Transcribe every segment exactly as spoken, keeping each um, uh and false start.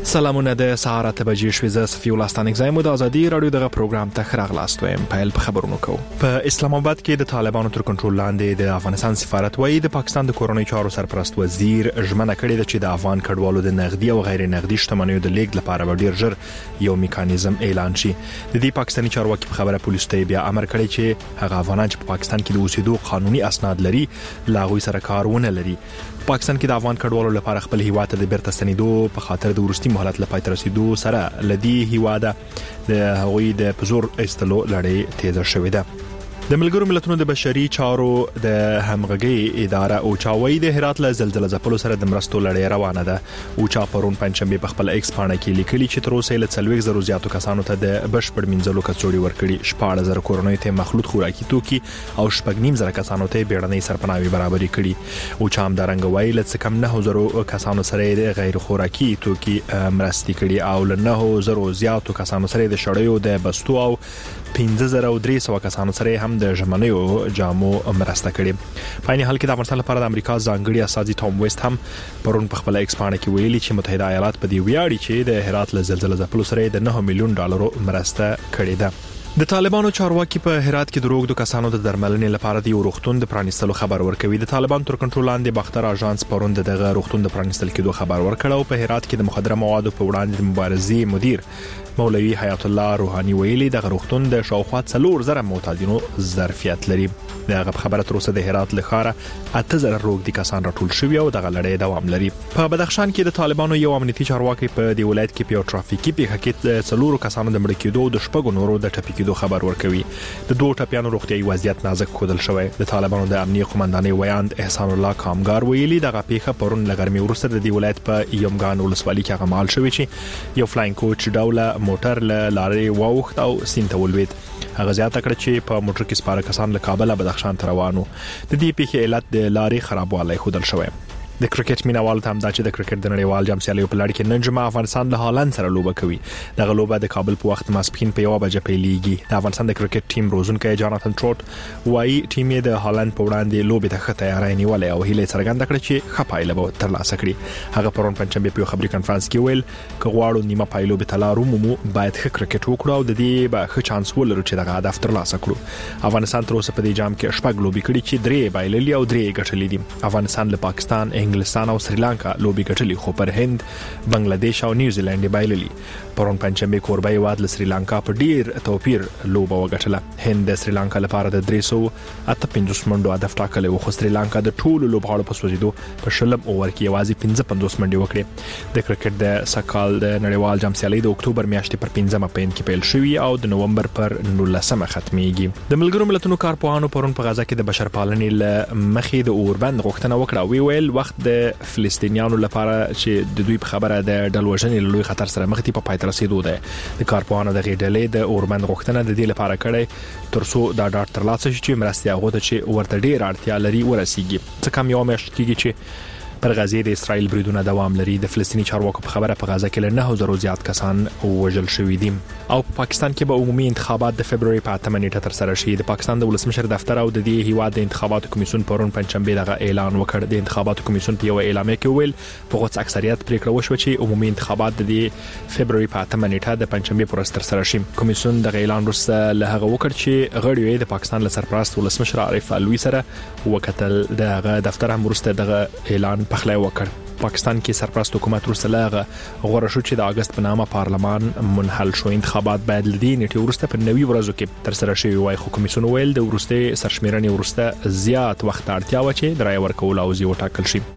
سلامونه د سهار اته بجې شوې ز صفي الله ستانک زایم د ازادي رادیو دغه پروګرام ته خراغلاست وایم په خبرونو کو په اسلام آباد کې د طالبانو تر کنټرول لاندې د افغانستان سفارت وایي د پاکستان د کورونی چارو سرپرست وزیر ژمنه کړې ده چې د افغان کډوالو د نقدي او غیر نقدي شتمنیو د لیږد لپاره ډیر ژر یو میکانیزم اعلان شي. د دې پاکستاني چارواکي په خبره پولیس ته بیا امر کړی چې هغه افغانان چې په پاکستان کې د اوسېدو قانوني اسناد لري لاغوي سره کارونه لري. پاکستان کې د افغان کډوالو لپاره خپل هیواد ته د بیرته ستنېدو په خاطر د ورستي مهلت لپاره تر رسیدو سره لدی هیواده د هغوی د پزور استلو لړۍ تیز شوې ده. د ملګرو ملتونو د بشري چارو د همغږي اداره او چاوي د هرات له زلزلې ځپلو سره د مرستو لړۍ روانه ده. او چا پرون پنځمبه په خپل ایکس پاڼه کې لیکلي چې تر اوسه له څلوېښت زره زیاتو کسانو ته د بشپړ منځلو کڅوړي ورکړي، شپږ زره کورونو ته مخلوط خوراکي توکي او شپږ نیم زره کسانو ته بیړنۍ سرپناوي برابري کړي. او چا هم درنګ وایي له کم نه زره کسانو سره د غیر خوراکي توکي مرستي کړي او له نه زره زیاتو کسانو سره د شړیو د بستو او پنځه زره او درې سوه کسانو سره هم د ژمنیو جامو مرسته کړي. په عین حال کې د افغانستان لپاره د امریکا ځانګړي استازي ټام ویسټ هم پرون په خپل ایکس پاڼه کې ویلي چې متحده ایالات په دې ویاړي چې د هرات له زلزلې ځپلو سره د نه میلیون ډالرو مرسته کړې ده. د طالبانو چارواکي په هرات کې د روغتو کسانو د درملنې لپاره د یو روغتون د پرانیستلو خبر ورکوي. د طالبان تر کنټرول لاندې باختر اژانس پرون دغه روغتون د پرانیستل کېدو خبر ورکړ او په هرات کې د مخدره موادو په وړاندې د مبارزې مدیر مولوی حیات الله روحانی ویلي د روغتون د شاوخوا څلور زره معتادینو ظرفیت لري. دغه خبره تر اوسه د هرات لخاره اته زره روغتي کسان راټول شوی او دغه لړۍ دوام لري. په بدخشان کې د طالبانو یو امنیتي چارواکي په دی ولایت کې په ټرافیکي پیښه کې څلور کسانو د مړ کېدو او د شپږو نورو د ټپي کېدو خبر ورکوي. د دوه ټپيانو روغتيایي وضعیت نازک ښودل شوی. د طالبانو د امنیتي قومندانۍ ویاند احسان الله کامګار ویلي دغه پیښه پرون لګرمي ورسره د دی ولایت په یومګان ولسوالۍ کې غمال شوی چې یو فلاین کوچ ډوله موټر له لارې واوښت او سینته ولوید. هغه زیاته کړ چې په موټر کې سپاره کسان له کابل بدخشان ته روانو. د دې پیښې علت د لارې خرابوالی ښودل شوی. د کرکټ مینوالو ته هم دا چې د کرکټ د نړیوال جام سیالیو په لړ کې نن جمعه افغانستان له هالند سره لوبه کوي. دغه لوبه د کابل په وخت ماسپښین په یو بجې پیلېږي. د افغانستان د کرکټ ټیم روزونکی جاناتن ټروټ وایي ټیم یې د هالند په وړاندې لوبې ته ښه تیاری نیولې او هیله څرګنده کړې چې ښه پایله به ترلاسه کړي. هغه پرون پنځمبه په خبري کانفرنس کې ویل که غواړو نیمه پایلو به تلارو مو باید ښه کرکټ وکړو او د دې به ښه چانس ولرو چې دغه هدف ترلاسه کړو. افغانستان تر اوسه په دې جام کې شپږ لوبې کړې چې درې بایللې او درې ګټلې دي. افغانستان له پاکستان، انګلستان او سریلانکا لوبي ګټلې خو پر هند، بنگلاديش او نیوزیلند بایللي. پرون پنځمبه کوربه هیواد له سریلانکا په ډیر توپیر لوبه وګټله. هند د سریلانکا لپاره د درې سوه اته پنځوس منډو هدف ټاکلی و خو سریلانکا د ټولو لوبغاړو په سوځېدو په شلم اوور کې یوازې پنځه پنځوس منډې وکړې. د کرکټ د سکال د نړیوال جام سیالي د اکتوبر میاشتې پر پنځمه پین کې پیل شوې او د نومبر پر نولسمه ختميږي. د ملګرو ملتونو کارپوهانو پرون په غزا کې د بشرپالنې له مخې د اوربند غوښتنه وکړه. وی ویل وخت د فلسطینیانو لپاره چې د دوی په خبره د ډلوژنې لوی خطر سره مخ دي په پای ته رسیدو ده. د کارپوهانو د غېډلې د اوربند غوښتنه د دې لپاره کړې ترڅو دا ډاټ ترلاسه شي چې مرستي هغه ته چې ورته ډیر اړتیا لري ورسیږي. څه کم یو میاشت کېږي چې پر غزې د اسرائیل بریدونه دوام لري. د فلسطینی چارواکو په خبره په غزه کې له نه زره زیات کسان وژل شوي دي. او په پاکستان کې به عمومي انتخابات د فبرवरी په اتمه نیټه تر سره شي. د پاکستان د ولسمشر دفتر او د دې هیواد د انتخاباتو کمیسیون پرون پنځمبه دغه اعلان وکړ. د انتخاباتو کمیسیون په یو اعلامیه کې ویل په غوڅ اکثریت پریکړه وشوه چې عمومي انتخابات د فبرवरी په اتمه نیټه د پنځمبه پر تر سره شي. کمیسیون دغه اعلان وروسته له هغه وکړ چې غړي یې د پاکستان له سرپرست ولسمشر عارف علوي سره وکتل. دغه دفتر هم وروسته دغه اعلان پخلی وکړ. پاکستان کې سرپرست حکومت ورسلهغه غوړه شو چې د اگست په نامه پارلمان منحل شو. انتخابات باید لدی نیټه ورسته په نوي ورځو کې تر سره شي. وای خو کمیسیون ویل د ورسته سرشمیرنې ورسته زیات وخت اړتیا و چې درای ورکول او زی وټاکل شي.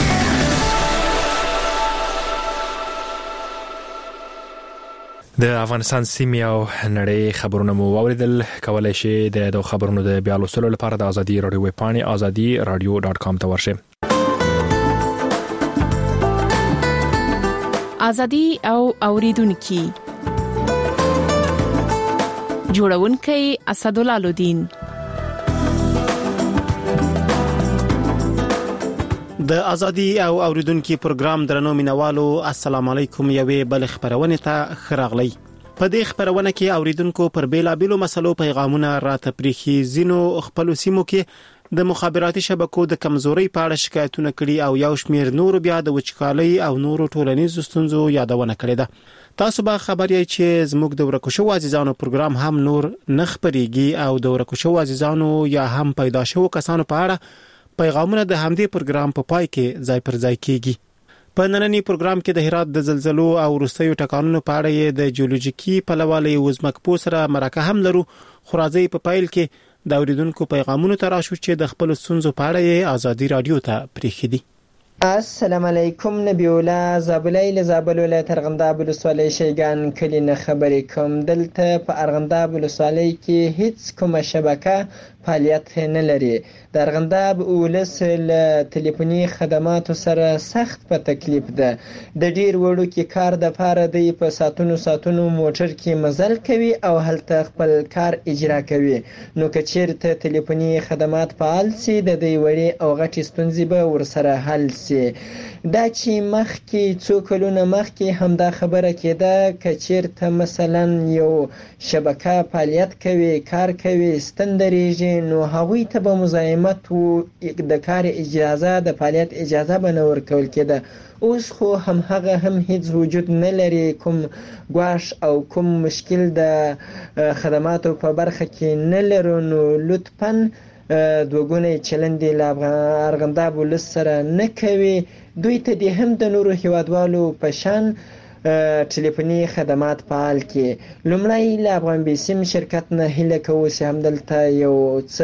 د افغانستان سیمې او نړۍ خبرونه مو واوریدل. کولای شئ د خبرونو د بیا لوستلو لپاره د ازادي رادیو ویب پاڼې ازادي رادیو ډاټ کام ته ورشئ. ازادي او اوریدونکو جوړونکي اسدالله لودین. د ازادي او اوریدونکو پروګرام درنو مینوالو السلام علیکم. یوې بل خبرونه ته خراغلی. په دې خبرونه کې اوریدونکو پر بیلابیلو مسلو پیغامونه را تپریخي. زینو خپل سیمو کې د مخابراتي شبکو د کمزوري په اړه شکایتونه کړي او یو شمېر نور بیا د وچکالۍ او نورو ټولنیزو ستونزو یادونه کړې ده. تاسو به خبر یې چې زموږ د ورکو شو عزیزانو پروګرام هم نور نه خپرېږي او د ورکو شو عزیزانو یا هم پیدا شو کسانو په اړه پیغامونه د همدې پروګرام په پای کې ځای پر ځای کیږي. په نننی پروګرام کې د هرات د زلزلو او وروستیو ټکانونو په اړه یې د جیولوژیکي پلوالي وزمکپو سره مرکه هم لرو. خو راځي په پایل کې د اوریدونکو پیغامونو ته راشو چې د خپل ستونزو په اړه یې ازادي رادیو ته پریښي دي. السلام علیکم، نبی الله زابلای له زابل ولایت ارغنداب ولسوالۍ شیګان کلی نه خبرې کوم. دلته په ارغنداب ولسوالۍ کې هیڅ کومه شبکه فعالیت نه لري. د ارغنداب ولس له ټلیفوني خدماتو سره سخت په تکلیف ده. د ډیر وړو کې کار د پاره دی په ساتونو ساتونو موټر کې مزل کوي او هلته خپل کار اجرا کوي. نو که چیرته ټلیفوني خدمات فعال سي د دې وړي او غټي ستونزې به ورسره حل سي. دا چې مخکې څو کلونه مخکې هم دا خبره کېده که چیرته مثلا یو شبکه فعالیت کوي کار کوي ستن درېږي نو هغوی ته به مزاحمت و د کار اجازه د فعالیت اجازه به نه ورکول کېده. اوس خو هم هغه هم هیڅ وجود نه لري. کوم ګواښ او کوم مشکل د خدماتو په برخه کې نه لرو. نو لطفاً دوګونی چلند له ارغنداب ولس سره نه کوي. دوی ته د هم د نورو هیوادوالو په شان ټلیفوني خدمات فعال کړي. لومړی له افغان بیسیم شرکت نه هیله کوو چې همدلته یو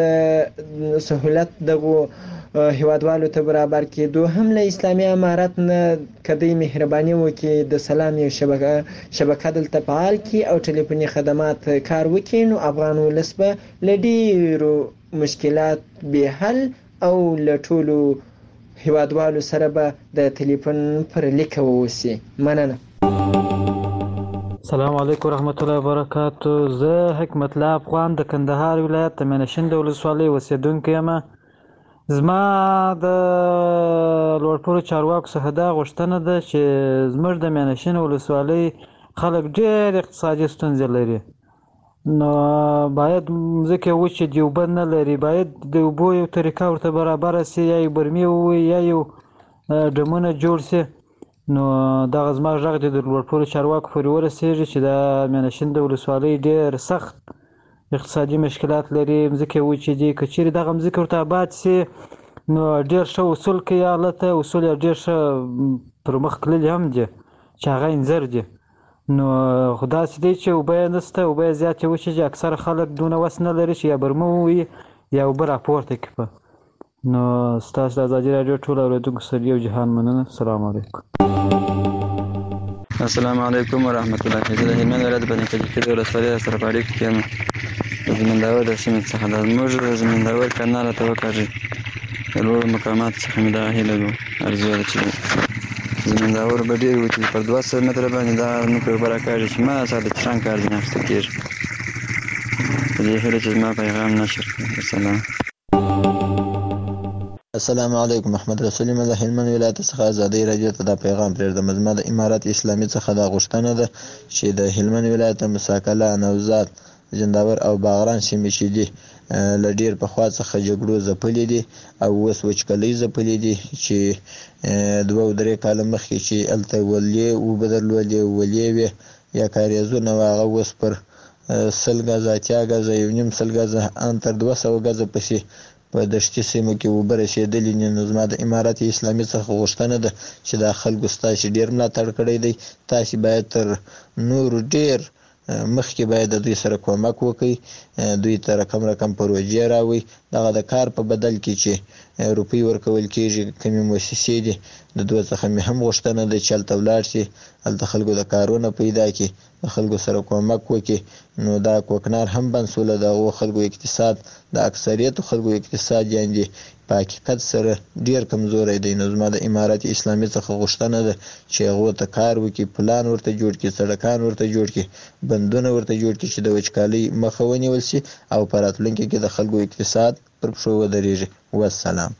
څه سهولت دغو هیوادوالو ته برابر کړي. دوهم له اسلامي امارت نه کدی مهرباني وکړي د سلام یو شبکه شبکه دلته فعال کړي او ټلیفوني خدمات کار وکړي. نو افغان ولس به له ډیرو مشکلات به حل او له ټولو هیوادوالو سره به د ټلیفون پر لیک ووسی. مننه. السلام علیکم ورحمت الله وبرکاتو. زه حکمت الله افغان د کندهار ولایت د مینشین د ولسوالۍ اوسیدونکی یم. زما د لوړپوړو چارواکو څخه دا غوښتنه ده چې زموږ د مینشین ولسوالۍ خلک ډېر اقتصادي ستونزې لري. نو باید ځکه وچې د اوبه نه لري باید د اوبو یو طریقه ورته برابره سي یا یو برمې ووي یا یو ډمونه جوړ سي. نو دغه زما غږ د لوړپوړو چارواکو پورې ورسېږي چې د مینشین د ولسوالۍ ډېر سخت اقتصادي مشکلات لري. مځکې وچې دي. که چیرې دغه مځکې ورته آباد سي نو ډېر ښه اصول کوي هلته. اصول یې ډېر ښه پر مخ تللي هم دي چې هغه انځر دي. نو خو داسې دی چې اوبه یې نشته. اوبه یې زیاتې وچې دي. اکثره خلک دونه وس نه لري چې یا برمه ووي یا اوبه راپورته کړي. نو ستاسو د ازادي راډیو ټول اورېدونکو سره یو جهان مننه. السلام علیکم. السلام علیکم ورحمت الله. زه د هلمند ولایت بني کجکي د ولسوالۍ سره په اړیکه کې یم. د زمینداور د سیمې څخه ده. زموږ د زمینداور کانال ته وکاږي. د لوړو مقاماتو څخه مې دا هیله ده ارزو ده چې زمینداور به ډېر وي چې پر دوه سوه متره باندې دا نوکه اوبه راکاږي چې ما سره د چشان کار ځینې اخیستل کېږي. په دې هیله چې زما پیغام نشر کړي. السلام السلام علیکم. محمد رسول یم د هلمند ولایت څخه ازادي راډیو ته دا پیغام پرېږدم. زما د امارت اسلامي څخه دا غوښتنه ده چې د هلمند ولایت مساکله نوزاد زنداور او باغران سیمې چې دي له ډېر پخوا څخه جګړو ځپلې دي او اوس وچکالۍ ځپلې دي چې دوه او درې کاله مخکې چې هلته ولې اوبه درلودې ولې وې یا کاریزونه وه هغه اوس پر سل ګزه اتیا ګزه یو نیم سل ګزه ان تر دوه سوه ګزه پسې په دشتي سیمو کې اوبه رسېدلې دي. نو زما د امارت اسلامي څخه غوښتنه ده چې دا خلکو ستاسې ډېر ملاتړ کړی دی. تاسې باید تر نورو ډېر مخکې باید د دوی سره کومک وکړئ. دوی ته رقم رقم پروژې راوړئ. دغه د کار په بدل کې چې روپۍ ورکول کېږي کومې مؤسسې دي د دوی څخه مې هم غوښتنه ده چې هلته ولاړ شي هلته خلکو د کارونه پیدا کړي د خلکو سره کومک وکړي. نو دا کوکنار هم بند شوله. د هغو خلکو اقتصاد د اکثریتو خلکو اقتصاد یعنې په حقیقت سره ډېر کمزوری دی. نو زما د امارت اسلامي څخه غوښتنه ده چې هغو ته کار وکړي پلان ورته جوړ کړي سړکان ورته جوړ کړي بندونه ورته جوړ کړي چې د وچکالۍ مخه ونیول شي او په راتلونکي کې د خلکو اقتصاد پر پښو ودرېږي. والسلام.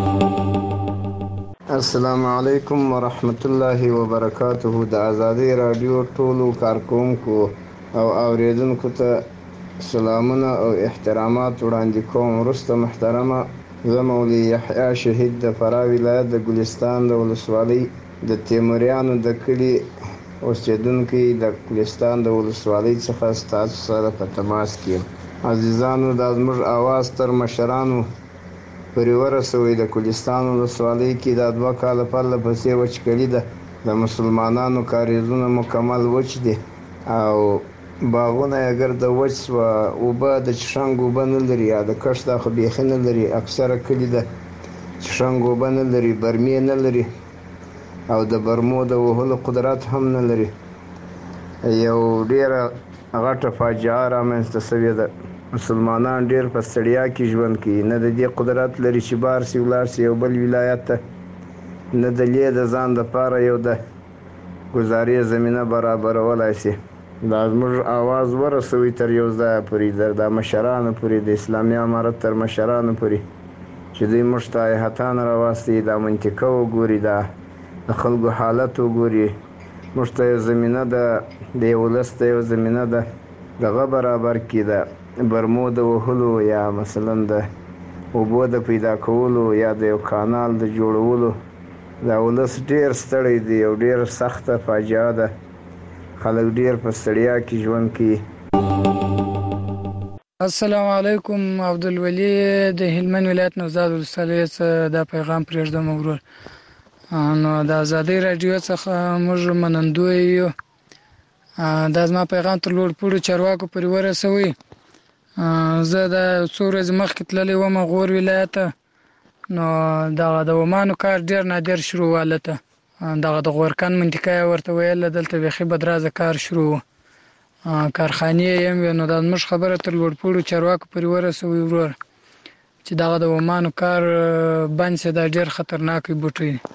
السلام علیکم ورحمت الله وبرکاته. د ازادي راډیو ټولو کارکونکو او اوریدونکو ته سلامونه او احترامات وړاندې کوم. وروسته محترمه زه مولوي یحیی شهید د فراه ولایت د ګلستان د ولسوالۍ د تیموریانو د کلي اوسېدونکی د ګلستان د ولسوالۍ څخه ستاسو سره په تماس کې یم. عزیزانو، دا زموږ اواز تر مشرانو پورې ورسوئ. د ګلستان ولسوالۍ کې دا دوه کاله پرله پسې وچکلي ده. د مسلمانانو کاریزونه مکمل وچ دي او باغونه یې ګرده وچ سوه. اوبه د چشنګ اوبه نه لري، یا د کښت دا خو بیخي نه لري. اکثره کلي د چشنګ اوبه نه لري، برمې نه لري او د برمو د وهلو قدرت هم نه لري. یو ډېره غټه فاجعه رامنځته سوې ده. مسلمانان ډېر په ستړیا کې ژوند کوي، نه د دې قدرت لري چې بار سي ولاړ سي یو بل ولایت ته، نه د لې د ځان دپاره یو د ګزارې زمینه برابرولی سي. دا زموږ اواز ورسوي تر یو ځایه پورې، د مشرانو پورې، د اسلامي امارت تر مشرانو پورې، چې دوی موږ ته هیحتان راواستوي، دا منطقه وګوري، دا د خلکو حالت وګوري، موږ ته یو زمینه د یو ولس ته یو زمینه ده دغه برابر کړي، د برمو د وهلو یا مثلا د اوبو د پیدا کولو یا د یو کانال د جوړولو. دا ولس ډېر ستړی دی، یو ډېر سخته فاجعه ده. خلک ډېر په ستړیا کې ژوند کوي. السلام علیکم. عبدالولي د هلمند ولایت نوزاد ولسوالۍ څخه دا پیغام پرېږدم ورور. نو د ازادۍ راډیو څخه موږ منندوی یو. دا زما پیغام تر لوړ پوړو چارواکو پورې ورسوئ. زه د څو ورځې مخکې تللی وم غور ولایت ته. نو دغه د ومانو کار ډېر نادر شروع و هلته. دغه د غورکن منطقه یې ورته ویله، دلته بیخي بدرازه کار شروع و، کارخانې یې هم وې. نو دا زموږ خبره تر لوړ پوړو چارواکو پورې ورسوئ ورور، چې دغه د ومانو کار بند سي. دا ډېر خطرناک بوټی دی.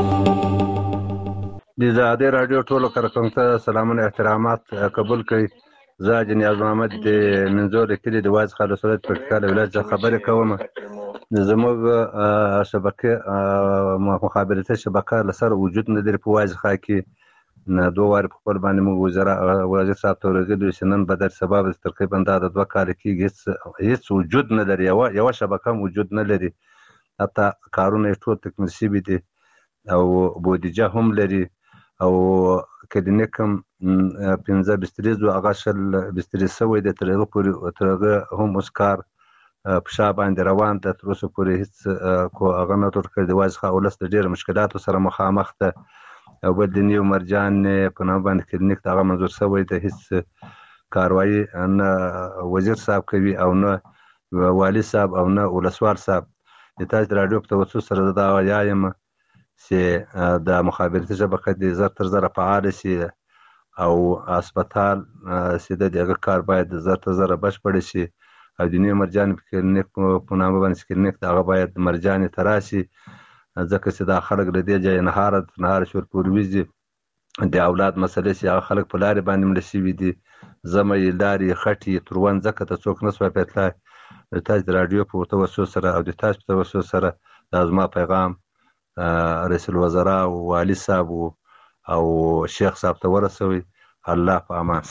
د ازادۍ راډیو ټولو کارکوونکو ته سلامونه احترامات قبول کړئ. زه حاجي نیاز محمد د منظور کلي د واعظ خان ولسوالۍ پکتیکا ولایت څخه خبرې کوم. زموږ شبکه مخابراتي شبکه له سره وجود نه لري په واعظ خان کې. دوه وارې په خپل باندې موږ وزیر صاحب ته ورغلي چې نن به در سبا به تقریبا دا د دوه کاله کېږي هېڅ وجود نه لري، یوه شبکه هم وجود نه لري. حتی کارونه یې ټول تکمیل شوي دي او بودیجه هم لري او کلینیک هم پنځه بسترې زو هغه شل بسترې شوی دی. تر هغه پورې تر هغه هم اوس کار په شا باندې روان ده. تر اوسه پورې هېڅ هغه نه ټول کړی. د واعظ خان ولس د ډېرو مشکلاتو سره مخامخ ده. او بل د نیو مرجان په نامه باندې کلینیک د هغه منظور شوی دی. هېڅ کاروایي نه وزیر صاحب کوي او نه والي صاحب او نه ولسوال صاحب. د تاسو د راډیو په توسط سره زه دا وایم چې د مخابراتي شبکه دې زر تر زره فعاله شي او هسپتال چې د هغه کار باید زر تر زره بشپړ شي. او د نیو مرجان کلینیک په نامه باندې کلینیک د هغه باید مرجانې ته راشي، ځکه چې دا خلک له دې ځایه نهاره نهاره شور پورې وځي. د اولاد مسلې چې هغه خلک په لارې باندې مړه شوي دي، زمه یې لارې خټې تروند، ځکه ته څوک نه سوای پیتلای. د تاسو د راډیو په توسط سره او د تاسو په توسط سره دا زما پیغام رئیس الوزرا او والي صاحب او شیخ صاحب ته ورسوي. الله په امان.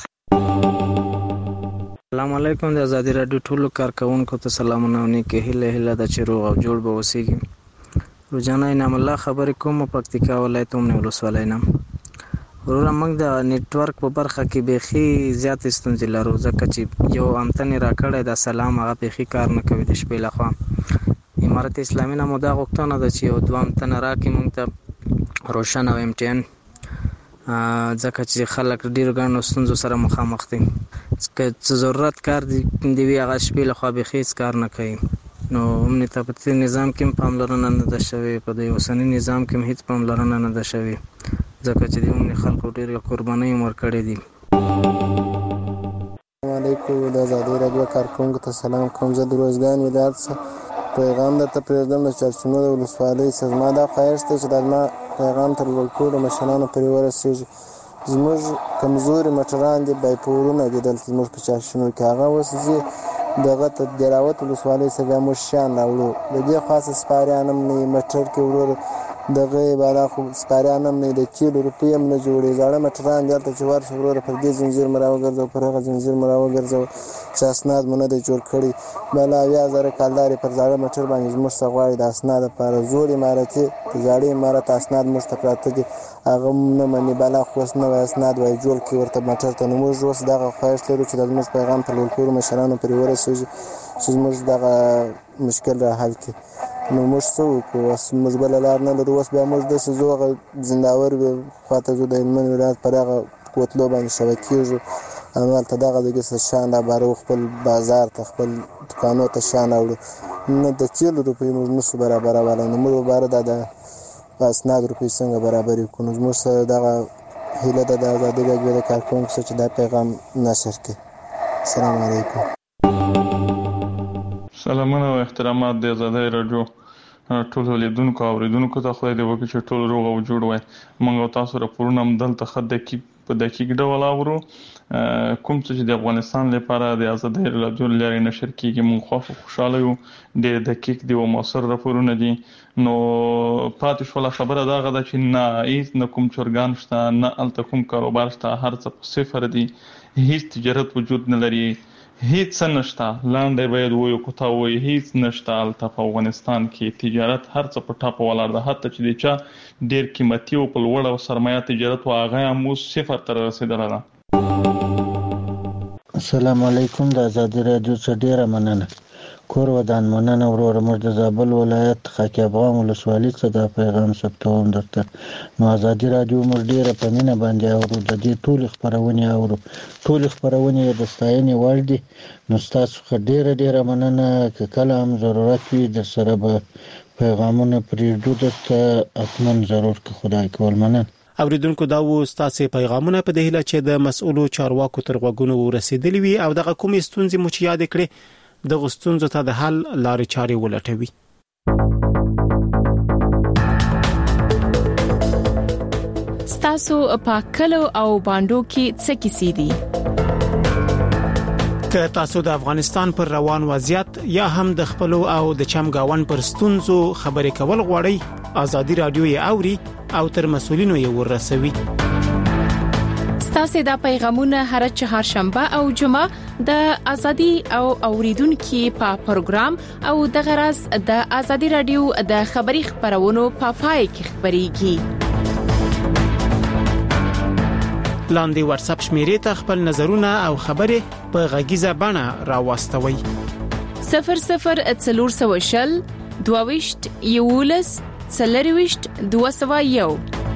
السلام علیکم. د ازادۍ راډیو ټولو کارکوونکو ته سلامونه او نیکې هیله هیله ده چې روغ او جوړ به اوسېږي. روزانه انعام الله خبرې کوم پکتیکا ولایت اومنه ولسوالۍ نه. وروره موږ د نیټورک په برخه کې بیخي زیاتې ستونزې لرو، ځکه چې یو امتن یې راکړی د سلام هغه بیخي کار نه کوي د شپې لخوا. امارت اسلامي نه مو دا غوښتنه ده چې یو دوه امتنه راکړي موږ ته روشن او ایم ټي ان، ځکه چې خلک ډېرو ګڼو ستونزو سره مخامخ دي. که څه ضرورت کار دی وي هغه شپې لخوا بیخي هېڅ کار نه کوي. نو امني طاقتي نظام کې هم پاملرنه نه ده شوې، په د اوسني نظام کې هم هېڅ پاملرنه نه ده شوې، ځکه چې د امني خلکو ډېرې قربانۍ هم ورکړې دي. السلام علیکم. د ازادۍ راډیو کارکوونکو ته سلام کوم. زه د روزګان ولایت څخه پیغام درته پرېږدم د چارچینو د ولسوالۍ څخه. زما دا خواهش دی چې دا زما پیغام تر لوړ ټولو مشرانو پورې ورسېږي. زموږ کمزوري مټران دي، بایپورونه دي دلته زموږ په چارچینو کې. هغه اوس ځي دغه ته دراوت ولسوالۍ څخه موږ شیان راوړو. د دې خاصه سپاریان هم نه مټر کې وروره دغه بالا خو سپاریان هم نه د کیلو روپۍ هم نه جوړي زاړه مټران دلته چې ورشه وروره پر دې زنجیر مرا وګرځو پر هغه زنجیر مرا وګرځو چې اسناد مونږ نه جوړ کړي بالا یا زره کالداري پر زاړه مټر باندې زموږ څخه غواړي د اسناد لپاره زوړ امارتي زاړه امارت اسناد موږ ته پراته دي هغه نه مني بالا خو اوس نوی اسناد وای جوړ کړي ورته مټر ته نو موږ اوس دغه خواهش لرو چې د زموږ پیغام په لوړ مشرانو پرې ورسېږي چې زموږ دغه مشکل را حل کړي نو موږ څه وکړو اوس موږ بله لار نه لرو اوس بیا موږ داسې ځو هغه زنداور خواته ځو د هلمند ولایت پر هغه کوتلو باندې شوه کېږو همالته دغه دګې څه شیان رابارو خپل بازار ته خپل دوکانو ته شیان راوړو نه د کیلو روپۍ موږ نشو برابرولی نو موږ باره دا د اسناد روپۍ څنګه برابرې کړو نو زموږ سره دغه هیله ده د ازادي راډیو د کارکوونکو سره چې دا پیغام نشر کړي السلام علیکم سلامونه او احترامات د ازادي راډیو ټول لیدونکو او اوریدونکو ته خدای دې وکړي چې ټول روغ او جوړ وای موږ تاسو راپورونه هم دلته خد کې په دقیق ډول اورو کوم چې د افغانستان لپاره د ازادي راډیو لارې نشر کیږي موږ خوشاله یو ډېر دقیق دی او موثر راپورونه دي نو پاتې شو خبره دا غدا چې نه هیڅ نه کوم چرګان شته نه الته کوم کاروبار شته هر څه په صفر دي هیڅ تجارت وجود نه لري هیڅ نشته لاندې باید وایو کوته وایي هیڅ نشته الته په افغانستان کې تجارت هر څه په ټاپ ولاړ ده حتی چې د چا ډیر قیمتي او په لوړ او سرمایه تجارت واغه هم صفر تر رسیدله ده السلام علیکم د ازادي راډیو څخه ډیره مننه کور ودان مننه ورور موږ د زابل ولایت خاکی افغان ولسوالۍ څخه دا پیغام ثبتوم درته نو ازادي راډیو موږ ډیره په مینه باندې اورو د دې ټول خبرونه اورو ټول خبرونه د ستاینې وړ دي نو تاسو څخه ډیره ډیره مننه که کله هم ضرورت وي د سره به پیغامونه پرېږدو درته حتما ضرور که خدای کول مننه اوریدونکو دا و ستاسو پیغامونه په دهله چې د مسؤلو چارواکو تر غوږونو ورسېدلی وي او دغه کومې ستونزې مو چې یاد کړې د غستونزو ته د حل لارې چارې ولټوي ستاسو په کلو او باندو کې څه کیسې دي که تاسو د افغانستان پر روان وضعیت یا هم د خپل او د چمګاون پر ستونزو خبرې کول غواړئ ازادي راډیو یې اوري او تر مسؤلینو یې ورسوي ستاسو د پیغامونه هر چهارشنبه او جمعه د ازادي او اوریدونکو په پروګرام او د غرض د ازادي راډیو د خبري خبرونو په پای کې خبريږي لاندې واتس اپ شمیرې ته خپل نظرونه او خبرې په غږیزه بڼه راوستوي صفر صفر څلور سوه شل دوه یولس څلرويشت دوه سوه یو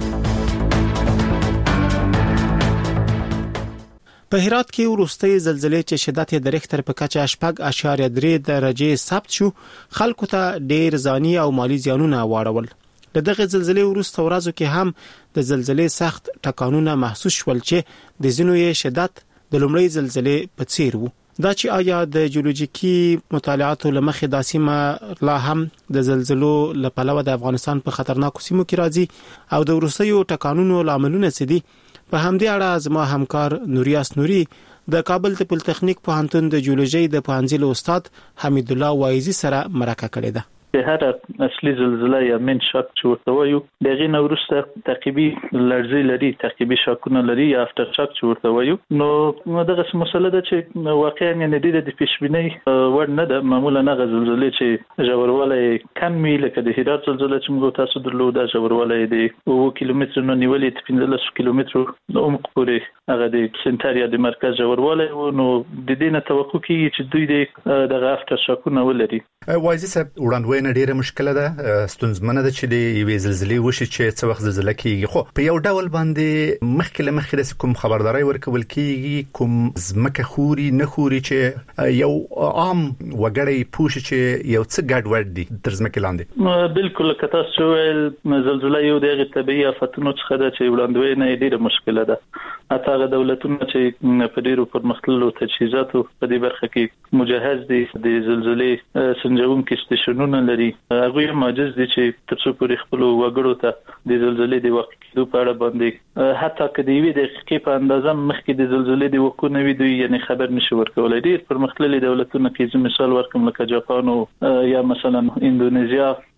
په هرات کې وروستي زلزلې چې شدت یې د ریختر په کچه شپږ اشاریه درې درجه ثبت شو خلکو ته ډېر ځاني او مالی زیانونه واړول دغه زلزلې وروسته ورځو کې هم د زلزلې سخت ټکانونه محسوس شول چې د زینو یې شدت د لومړۍ زلزلې په څیر وو دا چې آیا د جیولوژیکي مطالعاتو لمخې د سیمه لا هم د زلزلو لپاره د افغانستان په خطرناکو سیمو کې راځي او د وروستیو ټکانونو لاملونه څه دي په همدې اړه زما همکار نوریاس نوري د کابل د پولیټیکنیک پوهنتون د جیولوژي د پوهنځي استاد حمید الله وایزي سره مرکه کړې ده هر اصلي زلزلہ یا من شاک چې ورته وایو دغه نو وروسته تعقیبي لړزې لري تعقیبي شاکونه لري یا افټر شاک چې ورته وایو نو دغه مسله ده چې واقعا نه دي د پیشبینۍ ور نه ده معمولا نه زلزلې چې ژورواله کم می لکه د هرات زلزلې چې موږ تاسو درلوده ژورواله دی او کیلومتر نو نیولې پنځلس کیلومتر عمق پورې هغه د سنټاریا د مرکز ژورواله نو د دې نه توقع کیږي چې دوی دغه افټر شاکونه ولري وایي صاحب وړاندوینه ډیره مشکله ده ستونزمنه ده چې د یوې زلزلې وشي چې څه وخت زلزلہ کیږي خو په یو ډول باندې مخکې له مخکې کوم خبرداري ورکول کیږي کوم زمکه خوري نه خوري چې یو عام وګړی پوښي چې یو څه ګډ وډ دي تر زمکه لاندې بالکل کته شو زلزلہ یو دغه طبيعي آفتونو څخه ده چې وړاندوینه ډیره مشکله ده اته دولتونه چې په ډیرو پرمختللو تجهیزاتو په دې برخه کې مجهز دي د زلزلې سنجون کې سټیشنونه لري هغه معجز دي چې تر څو پورې خپل وګړو ته د زلزلې د وخت کېدو په اړه باندې حتی کدی وی د دقیقې په اندازه مخکې د زلزلې د وقوع نه وي دوی یعنی خبر نشي ورکولای ډیر پرمختللي دولتونه کې مثال ورکوم لکه جاپان او یا مثلا اندونیزیا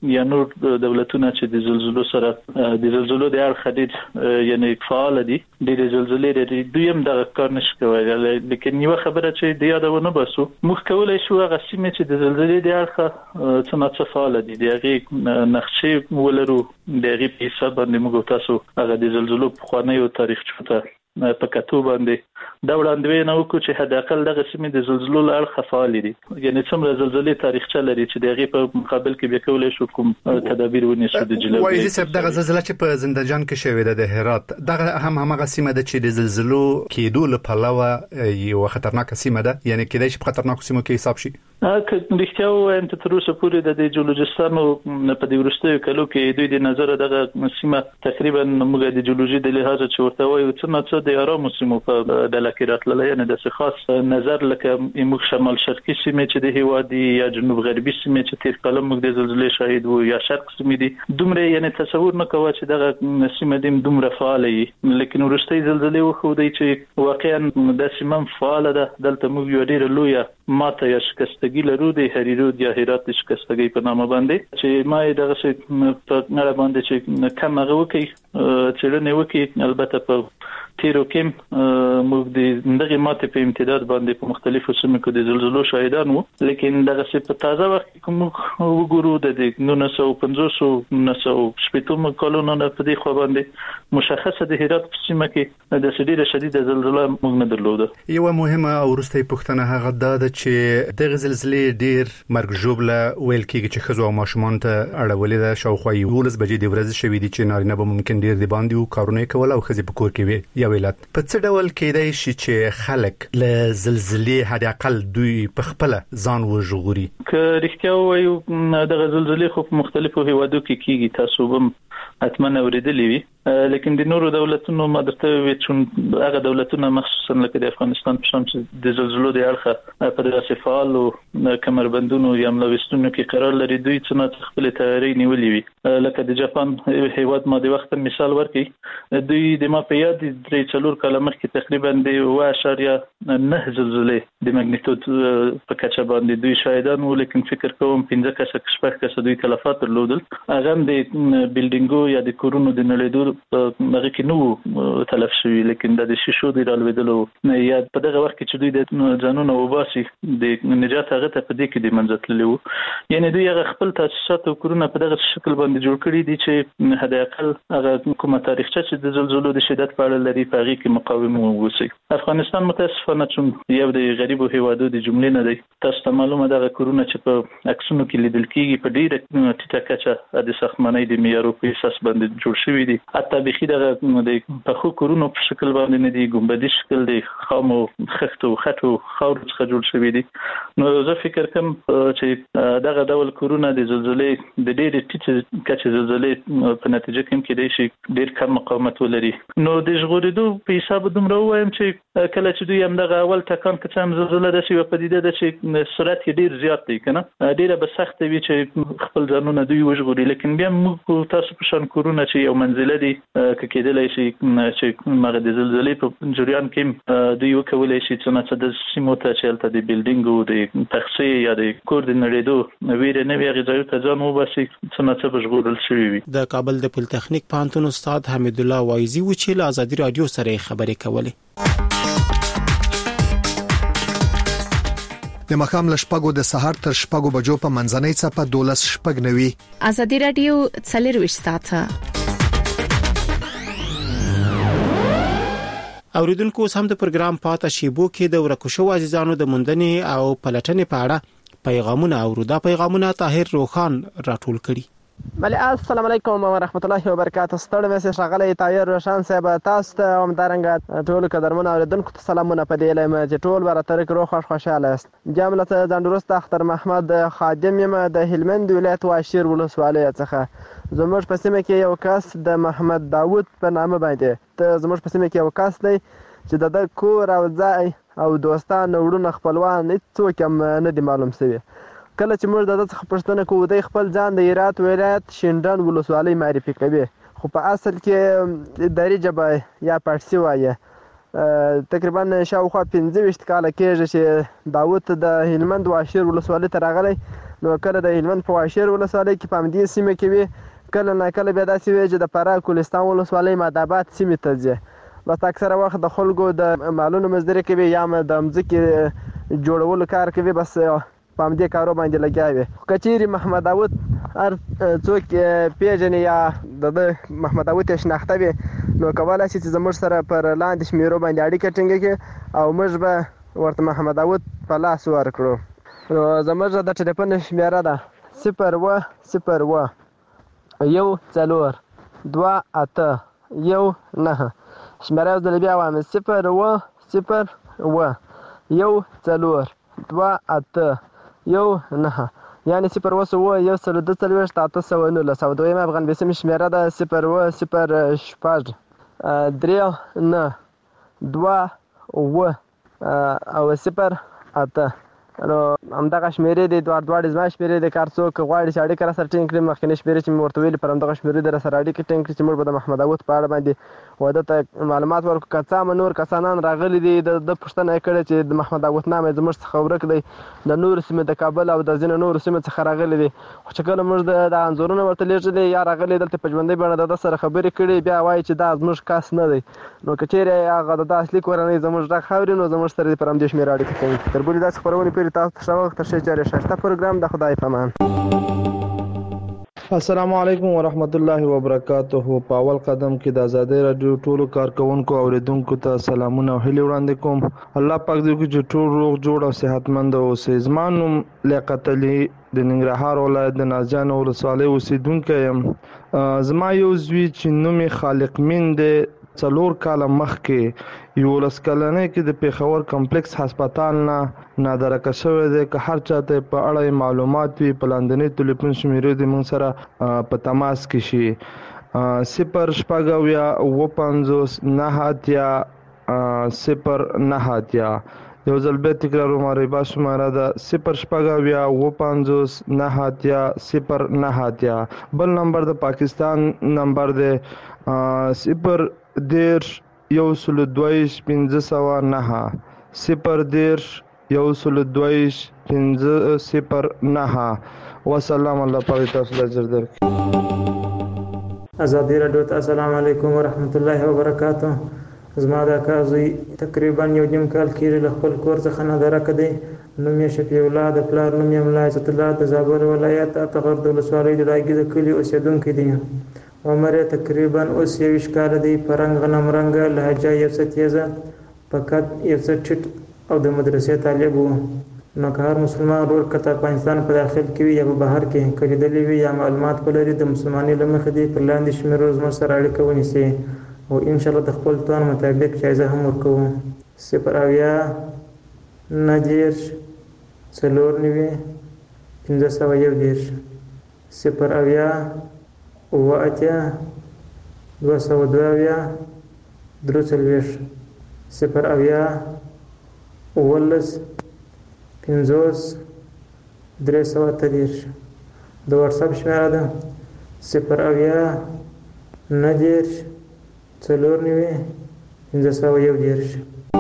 یا نور دولتونه چې د زلزلو سره د زلزلو د اړخ ډېر یعنی فعال دي د زلزلې د دویم د کار نشي کولای. لیکن یو خبره چې د یادونه باسو موږ کولای شو هغه سیمه چې د زلزلې د اړخ څنګه فعال دي د هغه نقشې ولرو د هغه په حساب باندې موږ تاسو هغه د زلزلو په خوانیو تاریخ چوته په کتو باندې دا وړاندوینه وکړو چې حد اقل دغه سیمې د زلزلو لړ فعال دي، یعنی څومره زلزلې تاریخچه لري چې دغه په مقابل کې به کولای شو کوم تدابیر ونیسو د جلوه. وایي چې دغه زلزلہ چې په زندهجان کې شوې ده د هرات دغه هم همغه سیمه ده چې د زلزلو کېدو لپاره یو خطرناک سیمه ده، یعنی کېدای شي په خطرناک سیمو کې حساب شي. اګه رښتیا وایم ته تر اوسه پورې د جیولوژیستانو په دې ورستیو کلو کې دوی د نظر دغه سیمه تقریبا موږ د جیولوژي د لحاظ چې ورته وایو څنګه د آرام سیمو په ډله کې راتللی، یعنی د خاص نظر لکه موږ شمال شرقي سیمه چې د هیواد یا جنوب غربي سیمه چې تیر کله موږ د زلزلې شاهد وو یا شرق سیمه دي دومره، یعنی تصور نه کوي چې دغه سیمه د دومره فعال وي. لیکن ورستي زلزلې وخو دی چې واقعا د سیمه فعال ده. دلته موږ یو ډیر لوی ماته یا شکستګي لرو د هریرود یا هرات د شکستګي په نامه باندې چې ما دغه څه په نړۍ باندې چې کم هغه وکي چې نه وکي. البته په تیرو کې موږ د دغه ماته په امتداد باندې په مختلفو سیمو کې د زلزلو شاهدان وو، لیکن دغه څه په تازه وخت کې کوم وګورو د نولس سوه پنځوس نولس سوه شپږ کلونو نه په دې خو باندې مشخصه د هرات په سیمه کې د شدید شدید زلزلہ موږ نه درلوده. یو مهمه او وروستۍ پوښتنه هغه ده چې دغه زلزلې ډیر مرګ ژوبله ویل کېږي چې خزو او ماشومان ته اړولې ده. شاوخوا یولس بجې د ورځې شوې دي چې نارینه به ممکن ډیر دی باندې او کارونه کول او خزي په کور کې وي یا ویلات. په څه ډول کېدای شي چې خلک له زلزلې حد اقل دوی په خپل ځان وژغوري؟ که رښتیا وایو دغه زلزلې خو په مختلفو هیوادو کې کېږي، تاسو هم حتما اوریدلې وي، لیکن د نورو دولتونو مدرته وي چې هغه دولتونه مخصوصا لکه د افغانستان په شان چې د زلزلو د اړخه په دغه فعال او کمربندونو یا ملوثونو کې قرار لري، دوی څنګه خپل تیاری نیولې وي. لکه د جاپان هیواد ما د وخت مثال ورکړي، دوی د ما په یاد درې څلور کاله مخکې تقریبا د اوه اعشاریه نه زلزلې د ماګنیټود په کچه باندې دوی شاهدان وو، لیکن فکر کوم پنځه کسه شپږ کسه دوی تلفات درلودل. هغه د بلډینګو یا د کورونو د نړیدو هغه کې نو تلف شوی، لیکن د شیشو د رالوېدلو یا په دغه وخت کې چې دوی د ځانونو وباسي د نجات هغه ته په دې کې د منځتللو، یعنی دوی هغه خپل تاسیسات او کورونه په دغه شکل باندې جوړ کړي دي چې حد اقل هغه کومه تاریخچه چې د زلزلو د شدت په اړه لري په هغه کې مقاومه ووسی. افغانستان متاسفانه چې یو د غریبو هیوادو د جملې نه دی، تاسو ته معلومه ده کورونه چې په عکسونو کې لیدل کېږي په ډیره ټیټه کچه د ساختمانۍ د معیارو په اساس باندې جوړ شوی دي. حتی بخي دغه د پخو کورونو په شکل باندې نه دي، ګمبدي شکل دی، خامو خښتو خټو خاورو څخه جوړ شوی دي. نو زه فکر کوم چې دغه ډول کورونه د زلزلې د ډېرې ټیټې کچې زلزلې په نتیجه کې کېدای شي ډېر کم مقاومت ولري. نو د ژغورېدو په حساب دومره وایم چې کله چې دوی هم دغه اول ټکان که څه هم زلزله داسې یوه پدیده ده چې سرعت یې ډېر زیات دی که نه، ډېره به سخته وي چې خپل ځانونه دوی وژغوري. لیکن بیا موږ تاسو په شان کورونه چې یو منزله دي که کېدلی شي چې هغه د زلزلې په جریان کې دوی وکولی شي څه د سیمو ته چې هلته د بلډینګو د تخصې یا د کور د نړېدو ویرې نه وي هغې ځایو ته ځان وباسي څه نه څه به ژغورل شوي وي. د کابل د پولتخنیک پوهنتون استاد حمید الله وایزي و چې له ازادي راډیو سره خبرې کولې. د مخام لشپګو د سحر تر شپګو بجو په منځنۍ څپه دولس شپګ نوي. ازادي راډیو څلور ساعته. اوریدونکو سم د پروګرام پاته شیبو کې د ورکوشو عزیزانو د مندنې او پلټنې په اړه پیغامونه او دا پیغامونه طاهر روخان راټول کړي. بله السلام علیکم ورحمت الله وبرکاته. ستړي مې شغله طاهر روشان صاحب تاسو ته هم دارنګ ټول قدرمن اوریدونکو ته سلامونه په دې لمه چې ټول براتر کړو خوش خوشاله است. جامله ته ځندروست اختر محمد خادم یم د هلمند ولایت واشیر ولسوالۍ څخه. زموږ په سیمه کې یو کس د محمد داوود په نامه باندې ته زموږ په سیمه کې یو کس دی چې د کور او ځای او دوستان وړونه خپلوان هیڅوک هم نه دي معلوم شوي. کله چې موږ د دې څخه پوښتنه کوو دی خپل ځان د هرات ولایت شینډن ولسوالۍ معرفي کوي، خو په اصل کې دري ژبه یا پارسي وایي. تقریبا شاوخوا پنځه ویشت کاله کېږي چې داوود د هلمند واشیر ولسوالۍ ته راغلی، نو کله د هلمند په واشیر ولسوالۍ کې په همدې سیمه کې وي، کله نه کله بیا داسې وي چې د فراه کوهستان ولسوالۍ مادآباد سیمې ته ځي. بس اکثره وخت د خلکو د مالونو مزدوري کوي یا هم د مځکې جوړولو کار کوي، بس په همدې کارو باندې لګیا وي. که چیرې محمد داود هر څوک پیژني یا د ده محمد داود یې شناخته وي، نو کولی شي چې زموږ سره پر لاندې شمېرو باندې اړیکه ټینګه کړي او موږ به ورته محمد داود په لاس ورکړو. نو زموږ د ټلیفون شمېره ده صفر اوه صفر اوه یو څلور دوه اته یو نهه. شمېره یو ځل بیا وایم صفر اوه صفر اوه یو څلور دوه اته یو نهه، یعنې صفر اوه اوه یو سل دوه څلوېښت اته سوه نولس. او دویمه افغان بیسیم شمېره ده صفر اوه صفر شپږ درې نه دوه اوه او صفر اته. نو همدغه شمېرې دي، دواړه دواړې زما شمېرې دي. که هر څوک غواړي چې اړیکه راسره ټینګ کړي، مخکینۍ شمېرې چې مې ورته ویلي پر همدغه شمېرې دې راسره اړیکه ټینګ کړي چې موږ به د محمد داود په اړه باندې واده ته معلومات ورکړو. که څه هم نور کسانان راغلي دي، د ده پوښتنه یې کړې چې د محمد داود نام یې زموږ څخه ورک دی، د نورو سیمې د کابل او د ځینو نورو سیمو څخه راغلي دي. خو چې کله موږ د انځورونه ورته لېږلي یا راغلي دلته په ژوندۍ بڼه د ده سره خبرې کړي، بیا وایي چې دا زموږ کس نه دی. نو که چیرې هغه د ده اصلي کورنۍ زموږ غږ اوري، نو زموږ سره دې پر همدې شمېره اړیکه ټینګ کړي. تر بلې داسې خپرونې پورې تاسو ته ښه وخت. تر ښې چارې ښایسته پروګرام د خدای په امان. السلام علیکم ورحمت الله وبرکاته. په اول قدم کې د آزادۍ راډیو ټولو کارکونکو او اوریدونکو ته سلامونه او هیلې وړاندې کوم. الله پاک دې وکړي چې ټول روغ جوړ او صحتمند اوسئ. زما نوم لیاقت علي د ننګرهار ولایت د نازجان ولسوالۍ اوسیدونکی یم. زما یو زوی چې نوم یې خالق مین دی، څلور کاله مخکې یولس کلنۍ کې د پېښور کمپلکس هسپتال نه نادرکه شوی دی. که هر چاته په اړه معلومات وي، په لاندنۍ ټلیفون شمېرې دې موږ سره په تماس کې شي. صفر شپږ اویا اوه پنځوس نهه اتیا صفر نهه اتیا. یو ځل بیا تکراروم، ربا شماره ده صفر شپږ اویا اوه پنځوس نهه اتیا صفر نهه اتیا. بل نمبر د پاکستان نمبر دی صفر دېرش یو سل دوهویشت پنځه سوه نهه صفر دېرش یو سل دوهویشت پنځه صفر نهه. وسلام. الله پاک تاسو ته اجر درکړي. ازادي راډیو ته السلام علیکم ورحمت الله وبرکاته. زما د اکا زوی تقریبا یو نیم کال کېږي له خپل کور څخه نادرکه دی. نوم یې شفیع الله، د پلار نوم یې ملا عزت الله، د زابل ولایت اتغر د ولسوالۍ د دایګي د کلي اوسېدونکی دی. عمر یې تقریبا اوس یویشت کاله دی. په رنګ غنم رنګه، لهجه یو څه تیزه، په قد یو څه ټیټ او د مدرسې طالب و. نو که هر مسلمان ورور که د افغانستان په داخل کې وي یا په بهر کې که لیدلی وي یا معلومات ولري، د مسلمانۍ له مخې دې پر لاندې شمېرو زموږ سره اړیکه ونیسي او انشاءالله د خپل توان مطابق جایزه هم ورکوو. صفر اویا نهه دېرش څلور نوي پنځه سوه یو دېرش. صفر اویا اوه اتیا دوه سوه دوه اویا درې څلوېښت. صفر اویا اوولس پنځوس درې سوه اته دېرش. د واتساپ شمېره ده صفر اویا نهه دېرش څلور نوي پنځه سوه یو دېرش.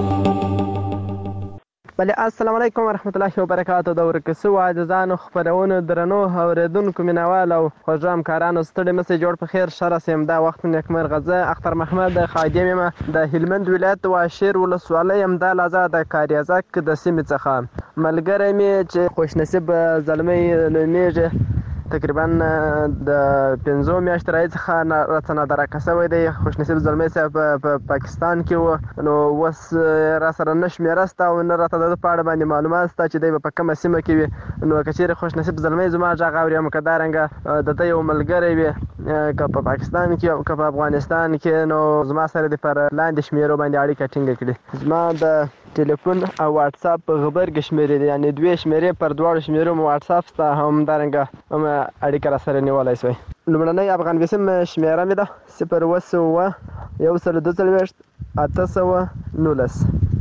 بله السلام علیکم ورحمت الله وبرکاته. د ورکه سوو عزیزانو خپرونو درنو اورېدونکو مینوال او خوږو همکارانو ستړي مسئ جوړ په خیر ښه راسئ. دا وخت نیکمرغه. زه اختر محمد خادم یم د هلمند ولایت د واشیر ولسوالۍ همدا لحظه د کاریزک د سیمې څخه. ملګری مې چې خوشنصیب زلمی نومیږي، تقریبا د پنځو میاشتو راهیسې څخه راته نادرکه شوی دی. خوشنصیب زلمی صاحب په پاکستان کې و، نو اوس راسره نه شمېره شته او نه راته د ده په اړه باندې معلومات شته چې دی به په کومه سیمه کې وي. نو که چېرې خوشنصیب زلمی زما غږ اوري هم که دارنګه د ده یو ملګری وي، که په پاکستان کې او که په افغانستان کې، نو زما سره دې پر لاندې شمېرو باندې اړیکه ټینګه کړي. زما د ټلیفون او واتساپ غبرګې شمېرې دي، یعنې دوې شمېرې پر دواړو شمېرو مو واتساپ شته، همدارنګه هم اړیکه راسره نیولی شوی. لومړنۍ افغان بیسیم شمېره مې ده صفر اوه سوه یو سل دوه څلوېښت اته سوه نولس.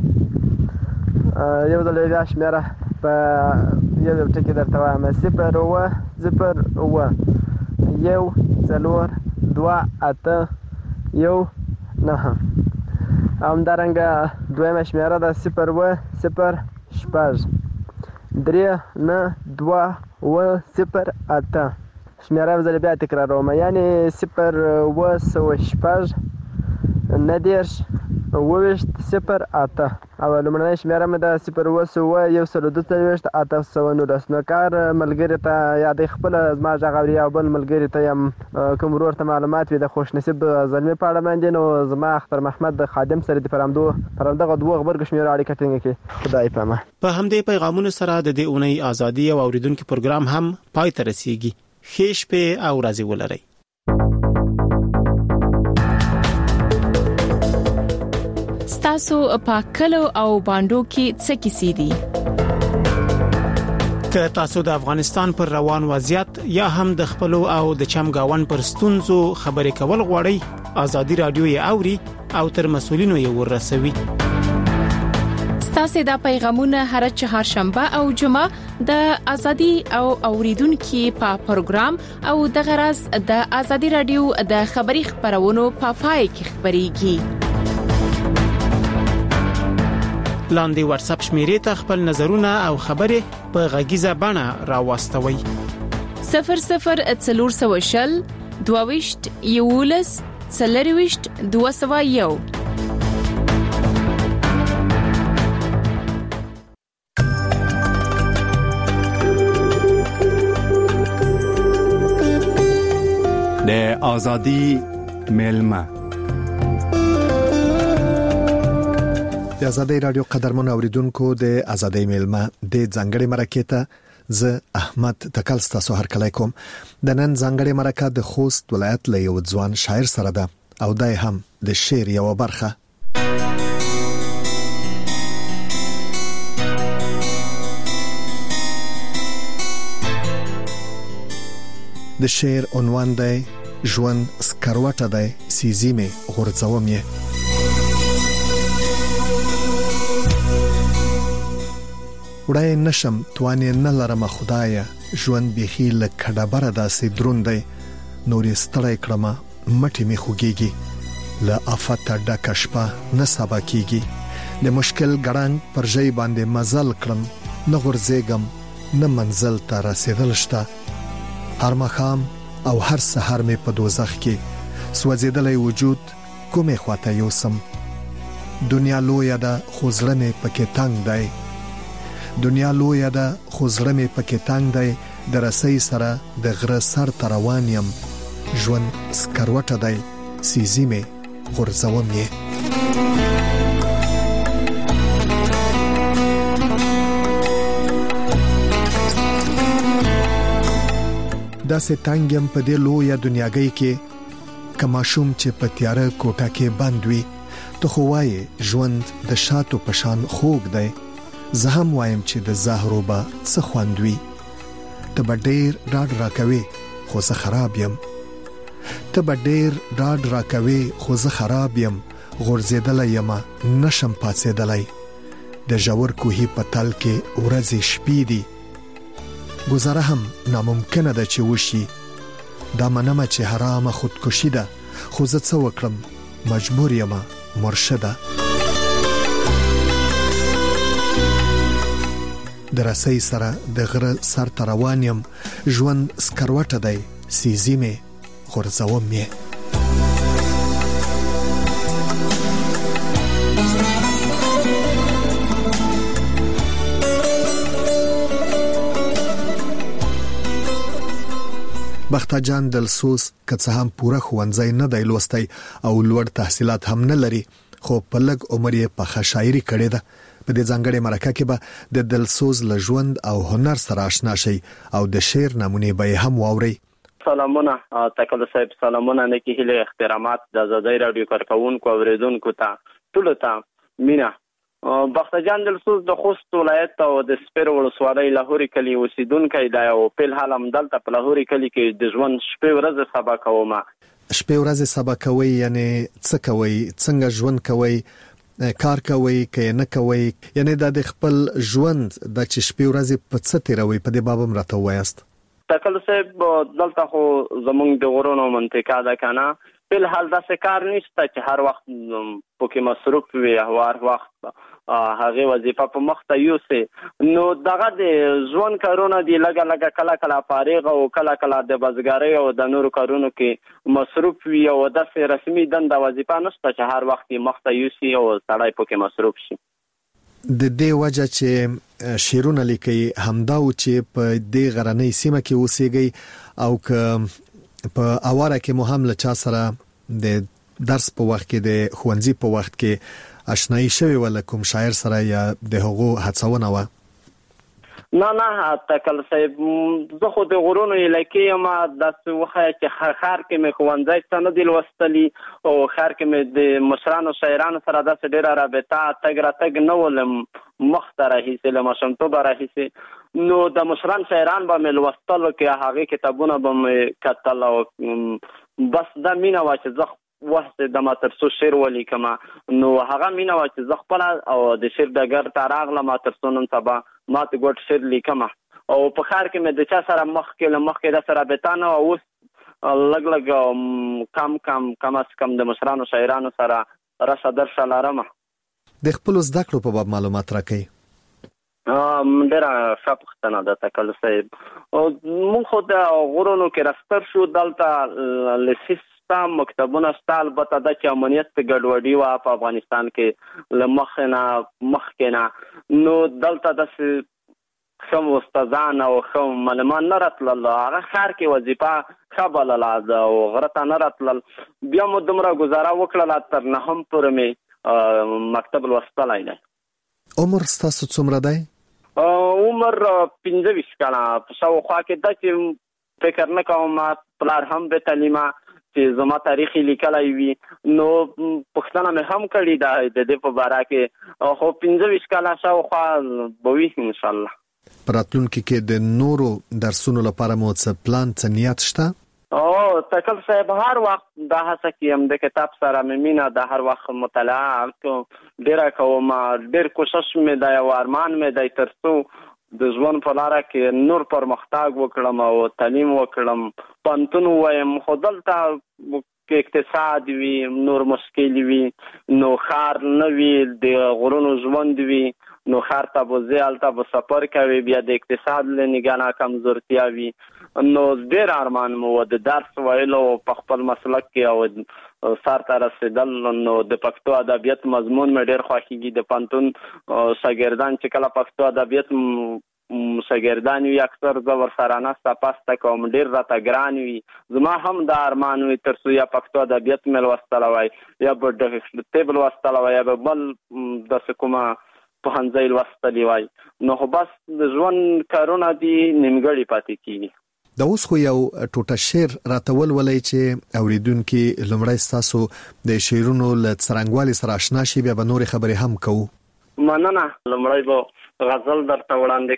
یو ځل بیا شمېره په یو یو ټکي درته وایم صفر اوه صفر اوه یو څلور دوه اته یو نهه. همدارنګه دویمه شمېره ده صفر اوه صفر شپږ درې نه دوه و صفر اته. شمیره زل بیا تکراروم، یعنی صفر و سو شپږ نه دېرش اوويشت صفر اته. او لومړنۍ شمیره مې د صفر و سو یو سل دوه څلوېښت اته سوه نولس. نو کار ملګري ته یا د خپل زما غږ اوري او بل ملګري ته یم کوم ورور ته معلومات وي د خوشنصیب زلمي په اړه باندې، نو زما اختر محمد د خادم سره د پرامدو پرامدغه دوه خبرګ شمیره اړیکه ټینګه کړي. خدای پامه. په همدې پیغامونو سره د دې اونۍ ازادي او اوریدونکو پروګرام هم پای ته رسیږي. ښه شپه او ورځې ولرئ. تاسو په کلو او باندو کې څه کیسې دي؟ که تاسو د افغانستان پر روان وضعیت یا هم د خپل او د چمګاون پر ستونزو خبرې کول غواړئ، ازادي رادیو یې اوري او تر مسولینو یې ورسوي. تاسو دا پیغامونه هر چهارشنبه او جمعه د ازادي او اوریدونکو په پروګرام او د غرض د ازادي رادیو د خبري خبرونو په پای کې خبريږي. لاندې واتس اپ شمیرې ته خپل نظرونه او خبرې په غږیزه بڼه راوستوي. صفر صفر څلور سوه شل دوهويشت یولس څلرويشت دوه سوه یو. د ازادي ملما د ازادي رادیو قدرمن اوریدونکو د ازادي ملما د ځنګړې مرکې ته ز احمد تکل تاسو هر کله کوم. د نن ځنګړې مرکه د خوست ولایت له یو ځوان شاعر سره ده او دای هم د شعر یو برخه. د شعر عنوان دی ژوند سکروټه دی سیزی می غورځوم یې. وړای نشم توانې نه لرم خدایا، ژوند بيخي لکه ډبره داسې دروند دی، نورې ستړی کړم مټې می خوږيږي، له افت ډکه شپه نه سبا کیږي، د مشکل ګړنګ پر ځای باندې مزل کړم، نه غورځېږم نه منزل ته رسیدل شته، هر مخام او هر سحر می په دوزخ کې سوځیدلې وجود کومه خواته یوسم. دنیا لوی ده خو زړه می پکې تنگ دی، دنیا لوی ده خو زړه می پکې تنگ دی، د رسۍ سره د غره سر ته روان یم، ژوند سکروټه دی سیزی می غورځوم یې. دا سه تنگم په دې لویه دنیاګۍ کې، کما شوم چې په تیاره کوټه کې بند وي، ته خو وایې ژوند د شاتو پشان خوږ دی، زه هم وایم چې د زهرو به څه خوند وي، ته به ډېر ډاډ راکوي خو زه خراب یم، ته به ډېر ډاډ راکوي خو زه خراب یم، غورځېدلی یم نشم پاڅېدلی، د ژور کوهي په تل کې ورځې شپې دي، گذاره هم ناممکنه ده چې وشي، دا منمه چې حرامه خودکشي ده، خو زه څه وکړم مجبور یم مرشده. د رسۍ سره د غره سر ته روان یم، ژوند سکروټه دی سیزی می غورځوم یې. بخته جان دلسوس که څه هم پوره ښوونځی نه دی لوستی او لوړ تحصیلات هم نه لري، خو په لږ عمر یې پخه شاعري کړې ده. په دې ځانګړې مرکه کې به د دلسوز له ژوند او هنر سره آشنا شئ او د شعر نمونې به هم واورئ. سلامونه تکل صاحب، سلامونه نیکی هیله احترامات د ازادي رادیو کارکونکو اوریدونکو ته ټول ته مینا. بخته جان دلسوز د خوست ولایت او د سپیر ولسوالۍ لاهوري کلی اوسیدونکی دی او په حال هم دلته په لاهوري کلی کې د ژوند شپې ورځې سبا کوم. شپې ورځې سبا کوي یعنی څه کوي، څنګه ژوند کوي، کار کوي که نه کوي، یعنی د خپل ژوند د چې شپې ورځې په څه تیروي په دې باب هم راته وایاست. تکل صاحب دلته خو زمونږ د غرونو منطقه ده کنه، په حال داسې کار نشته چې هر وخت پکې مصروف وي او هر وخت هغه وظیفه په مخ ته یوسي. نو دغه د ژوند کارونه دي لږه لږه کله کله فارغ او کله کله د بزګرۍ او د نورو کارونو کې مصروف وي او داسې رسمي دنده وظیفه نشته چې هر وخت مخ ته یوسي او سړی پکې مصروف شي. د دې وجه چې شیرونه لیکي همدا و چې په دې غرنۍ سیمه کې اوسېږي او که په اواره کې مو هم له چا سره د درس په وخت کې د ښوونځي په وخت کې آشنایی شوی ول کوم شاعر سره یا د هغو هڅونه و؟ نه نه تکل صاحب زه خو د غرونو علاقې ما داسې وخه چې خار کې مې ښوونځی ته نه دی لوستلی او خار کې مې د مشرانو شاعرانو سره داسې ډېره رابطه تګ راتګ نه ولم مخ ته راهیسې له ماشومتوبه راهیسې. نو د مشران شاعران به مې لوستلو کې هغې کتابونه به مې کتل او بس دا مینه وه چې زه وخت د ما تر څو شعر ولیکم. نو هغه مینه وه چې زه خپله او د شعر ډګر ته راغلم تر څو نن سبا ما ته ګوټ شعر لیکم او په ښار کې مې د چا سره مخکې له مخکې داسې رابطه نه وه. اوس لږ لږ کم کم کم از کم د مشرانو شاعرانو سره رشه درشه لرم. د خپلو زده کړو په باب معلومات راکوئ؟ ډېره ښه پوښتنه ده تکل صاحب. مونږ خو د غرونو کې راستر شو، دلته لسیس شته، مکتبونه شته، البته دا چې امنیت په ګډوډي وه په افغانستان کې له مخکې نه مخکې نه نو دلته داسې ښه استادان او ښه معلمان نه راتلل. هغه ښار کې وظیفه ښه بلله او غره ته نه راتلل. بیا مو دومره ګزاره وکړله تر نهم پورې مې مکتب لوستلی دی. عمر ستاسو څومره دی؟ عمر پنځه ویشت کاله په شاوخوا کې ده چې فکر نه کوم پلار هم بې تعلیمه چې زما تاریخ یې لیکلی وي. نو پوښتنه مې هم کړې ده د دې په باره کې، خو پنځه ویشت کاله شاوخوا به وي انشاءالله. په راتلونکي کې د نورو درسونو لپاره مو څه پلان څه نیت شته؟ او تکل صاحب هر وخت دا هڅه کوم د کتاب سره مې مینه ده، هر وخت مطالعه ډېره کوم، ډېر کوشش مې دی او ارمان مې دی تر څو د ژوند په لاره کې نور پرمختګ وکړم او تعلیم وکړم، پوهنتون ووایم. خو دلته کې اقتصاد وي، نور مشکل وي، نو ښار نه وي، د غرونو ژوند وي، نو ښار ته به ځې هلته به سفر کوي، بیا د اقتصاد له نګاه نه کمزورتیا وي. نو ډېر ارمان مو و د درس ویلو په خپل مسلک کې او سر ته رسېدل. نو د پښتو ادبیات مضمون مې ډېر خوښېږي. د پوهنتون شاګردان چې کله پښتو ادبیات شاګردان وي اکثر زه ورسره نسته پسته کوم، ډېر راته ګران وي. زما هم دا ارمان وي تر څو یا پښتو ادبیات مې لوستلی وای، یا به طب لوستلی وای، یا به بل داسې کومه پوهنځی لوستلی وای. نو خو بس د ژوند کارونه دي نیمګړي پاتې کېږي. دا اوس خو یو ټوټه شعر راته ولولئ چې اوریدونکي لومړی ستاسو د شعرونو له څرنګوالي سره اشنا شي، بیا به نورې خبرې هم کوو. مننه. لومړی به غزل درته وړاندې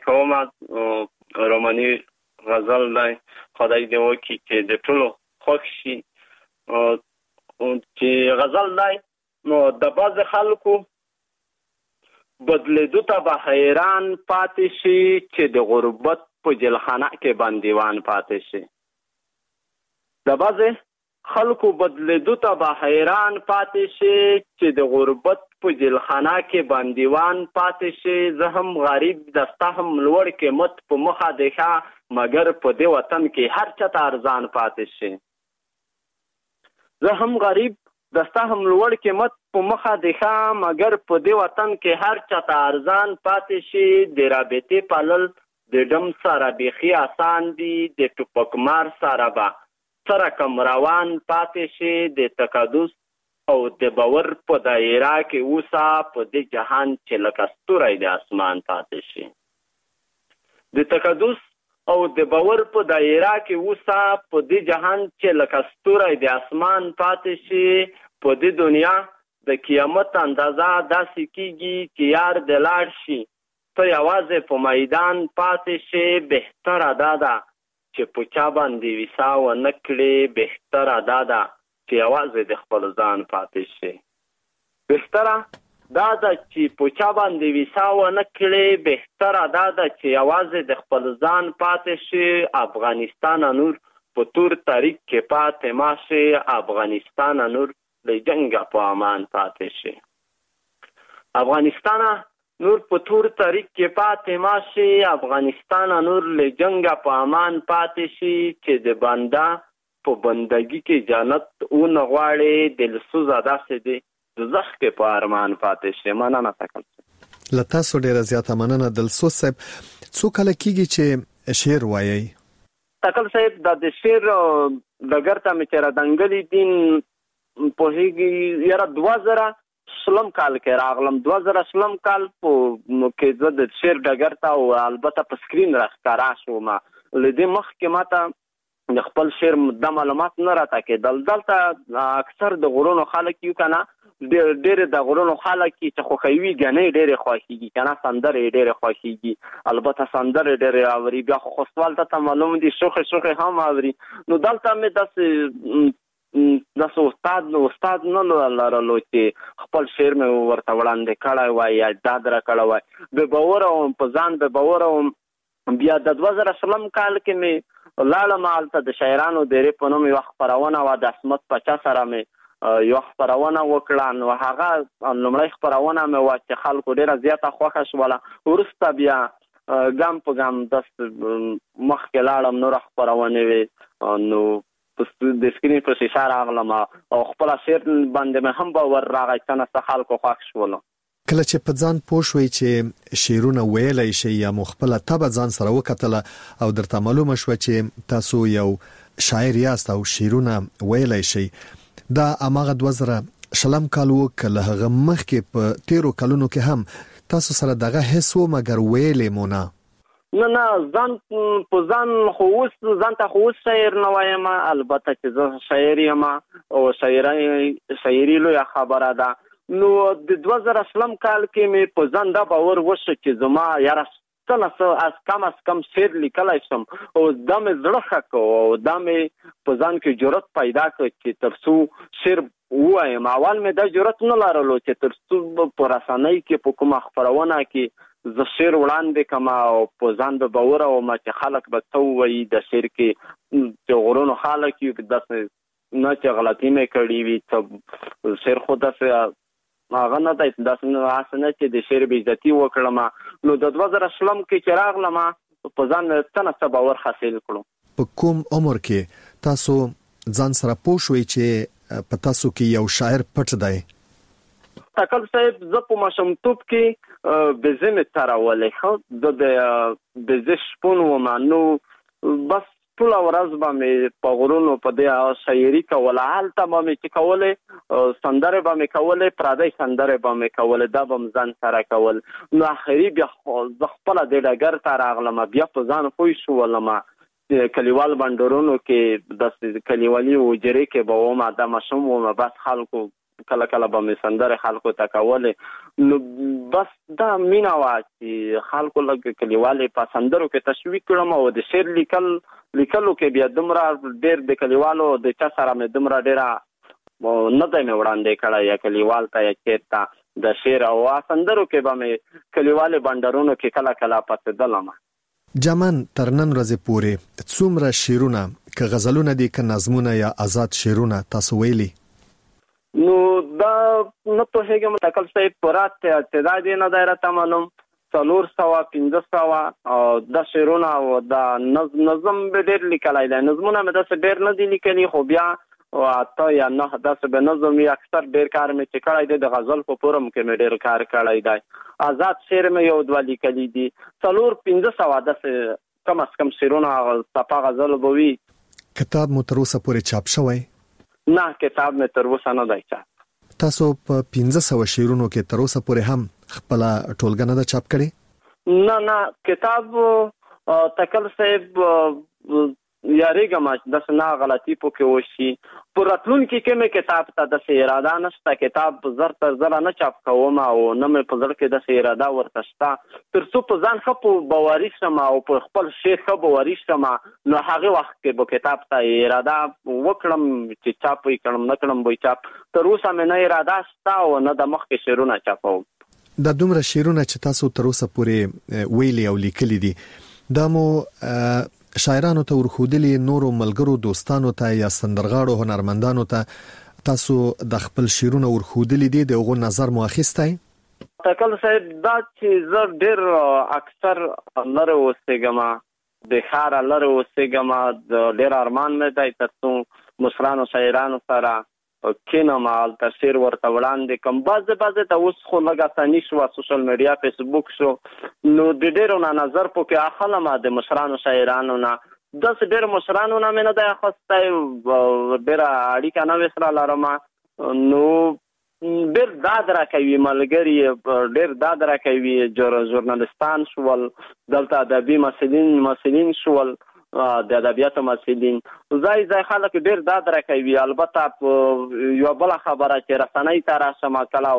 کوم، روماني غزل دی. خدای دې وکړي چې د ټولو خوښ شي. چې غزل دی نو د بعضې خلکو بدلېدو ته به حیران پاتې شي چې د غربت په جلخانه کې بندیوان پاتې شي. د بعضې خلکو بدلېدو ته به حیران پاتې شي چې د غربت په جلخانه کې بندیوان پاتې شي. زه هم غریب دسته هم لوړ قیمت په مخه دی ښه، مګر په دې وطن کې هر چا ته ارزان پاتې شي. زه هم غریب دسته هم لوړ قیمت په مخه دی ښه، مګر په دې وطن کې هر چا ته ارزان پاتې شي. د رابطې پالل د ډم سره بیخي آسان دي، د ټوپک مار سره به څه رقم روان پاتې شي. د تقدس او د باور په دایره کې اوسه، په دې جهان چې لکه ستوری د اسمان پاتې شي. د تقدس او د باور په دایره کې اوسه، په دې جهان چې لکه ستوری د اسمان پاتې شي. په دې دنیا د قیامت اندازه داسې کېږي چې یار د لاړ شي، ته یوازې په میدان پاتې شي. بهتره دا ده چې په چا باندې ویسا ونه کړې، بهتره دا ده چې یوازې د خپل ځان پاتې شي. بهتره دا ده چې په چا باندې ویسا ونه کړې، بهتره دا ده چې یوازې د خپل ځان پاتې شي. افغانستان نور په تور تاریخ کې پاتې ماشه افغانستان نور له جنگ په امان پاتې شي افغانستان نور په تور تاریخ کې پاتې ماشه افغانستان نور له جنگ په امان پاتې شي چې د بندا په بندګي کې جنت او نغواړي د لسوز ادا سي دي دوزخ کې په ارمان پاتې شي مننه تکل لتا سو ډیره زیاته مننه دلسوز صاحب څو کله کیږي چې شعر وایي تکل صاحب د شعر دګرته مې چر دنګلی دین په هیږي یاره دوه زره شلم کال کې راغلم دوه زره شلم کال په کې زه د شعر دګرته او البته په سکرین راښکارا شوم لدې مخ کې ماته د خپل شعر د معلومات نه راته کېدل دلته اکثر د غرونو خلک یو کنه ډېر ډېر د غرونو خلک چې خوښوي غنې ډېر خوښيږي کنه سندره ډېر خوښيږي البته سندره ډېر اوري بیا خو خوستوال ته معلوم دي شوخه شوخه هم اوري نو دلته مې داس داس استاد نو استاد نه لرلو چې خپل شعر مې ورته وړاندې کړای وای یا دادره کړای وای به باور او په ځان به باور او بیا د دوه زره شلم کال کې مې لاړه مالته د شاعرانو ډېر په نوم یو خبرونه و د اسمت پچا سره مې یو خبرونه وکړه نو هغه لومړی خبرونه مې وا چې خلکو ډیره زیاته خوښه شوله ورسته بیا ګام په ګام د مخکې لاړم نور خبرونه وي نو د سکرین په اشاره راغلم او خپل شعر باندې مې هم باور راغی چې نه خلکو خوښ شول کله چې په ځان پوښوي چې شعرونه ویلای شي یا مخبله تبه ځان سره وکتله او درته معلومه شو چې تاسو یو شاعر یاست او شعرونه ویلای شي دا اماغه دوه زره شلم کال وکړه هغه مخکې په تیرو کلونو کې هم تاسو سره دغه حس و مګر ویلې مونږ نه نه ځان په ځان خو اوس ځان ته خو شاعر نه وایم البته چې زه شاعر یم او شاعري شاعري لوی خبره ده نو د دوه زره شلم کال کې مې په ځان دا باور وشو چې زما یاره څنګه از کم از کم شعر لیکلای شم او دا مې زړه ښه کو او دا مې په ځان کې جرأت پیدا کړ چې ترڅو شعر وایم اول مې دا جرأت نه لرلو چې ترڅو په رسنۍ کې په کومه خبرونه کې زه شعر وړاندې کوم او په ځان به باور او ما چې خلک به څه وایي د شعر کې چې غرونو خلک یې داسې نه چې غلطي مې کړې وي څه شعر خو داسې هغه نه دی داسې نه اسنه چې د شعر بې عزتي وکړم نو د دوه زره شلم کې چې راغلم په ځان څه نه باور حاصل کړم په کوم عمر کې تاسو ځان سره پوښوي چې په تاسو کې یو شاعر پټ دی تکل صاحب زه په ماشومتوب کې بزمه تراولې خو د بزش پون و مانو بس ټول ورځ باندې په غرونو په دې شاعري کوله حالت باندې چې کوله سندره باندې کوله پردای سندره باندې کوله دا بم ځان سره کول نو اخري بیا خپل د ډګر ته راغلم بیا په ځان خوښ شو ولما کلیوال بندرونو کې د کلیوالي وجري کې به و ما د مشوم و ما بس خلکو کله کله به مې سندره خلکو ته کوله نو بس دا مینا وا چې خلکو لږ کلیوالي په سندرو کې تشویق کړم او د شعر لیکل لیکلو کې بیا دمره ډېر د کلیوالو د چا سره مې دمره ډېره نه دی مې وړاندې کړی یا کلیوال ته یا چېرته د شعر او سندرو کې به مې کلیوالي بندرونو کې کله کله پاتېدلم جمن تر نن ورځې پورې څومره شعرونه که غزلونه دي که نظمونه یا آزاد شعرونه تاسو ویلي نو دا نه پوهېږم تکل صاحب پرات تعداد نه دی راته معلوم څلور سوه پنځه سوه او دا شعرونه او دا نظم به ډېر لیکلی دی نظمونه مې داسې ډېر نه دي لیکلي خو بیا اته یا نه داسې به نظم وي اکثر ډېر کار مې چې کړی دی د غزل په فورم کې مې ډېر کار کړی دی آزاد شعر مې یو دوه لیکلي دي څلور پنځه سوه داسې کم از کم شعرونه څپه غزل به وي کتاب مو تر اوسه پورې چاپ شوی نه کتاب مې تر اوسه نه دی چاپ تاسو په پنځه سوه شعرونو کې تر اوسه پورې هم خپل ټولګه نه ده چاپ کړې نه نه کتاب تکل صاحب یاریګم چې داسې نه غلطي پکې وشي په راتلونکي کې مې کتاب ته داسې اراده نشته کتاب زر تر زره نه چاپ کوم او نه مې په زړه کې داسې اراده ورته شته تر څو په ځان ښه په باوري شم او په خپل شعر ښه باوري شم نو هغې وخت کې به کتاب ته اراده وکړم چې چاپ یې کړم نه کړم به چاپ تر اوسه مې نه اراده شته او نه د مخکې شعرونه چاپوم دا دومره شعرونه چې تاسو تر اوسه پورې ویلي او لیکلي دي دا مو شاعرانو ته ورخودلي نورو ملګرو دوستانو ته یا سندرغاړو هنرمندانو ته تاسو د خپل شعرونو ورخودلي دي دغه نظر مو اخیستای؟ تکل صاحب دا چې زه ډېر اکثر لره اوسېږم د ښاره لره اوسېږم د ډېر ارمان مې دی تر څو مصرانو شاعرانو سره کینم هلته شعر ورته وړاندې کوم. بعضې بعضې ته اوس خو لږ اساني شوه سوشل میډیا فیسبوک شو نو د ډېرو نه نظر پکې اخلم د مشرانو شاعرانو نه. داسې ډېر مشرانو نه مې نه دی اخیستی ډېره اړیکه نه وې سره لرم نو ډېر داد راکوي ملګري ډېر داد راکوي ژورنالستان شول دلته ادبي محصلین محصلین شول د ادبیاتو محصلین ځای ځای خلک ډېر داد راکوي. البته یوه بله خبره چې رسنۍ ته راشم کله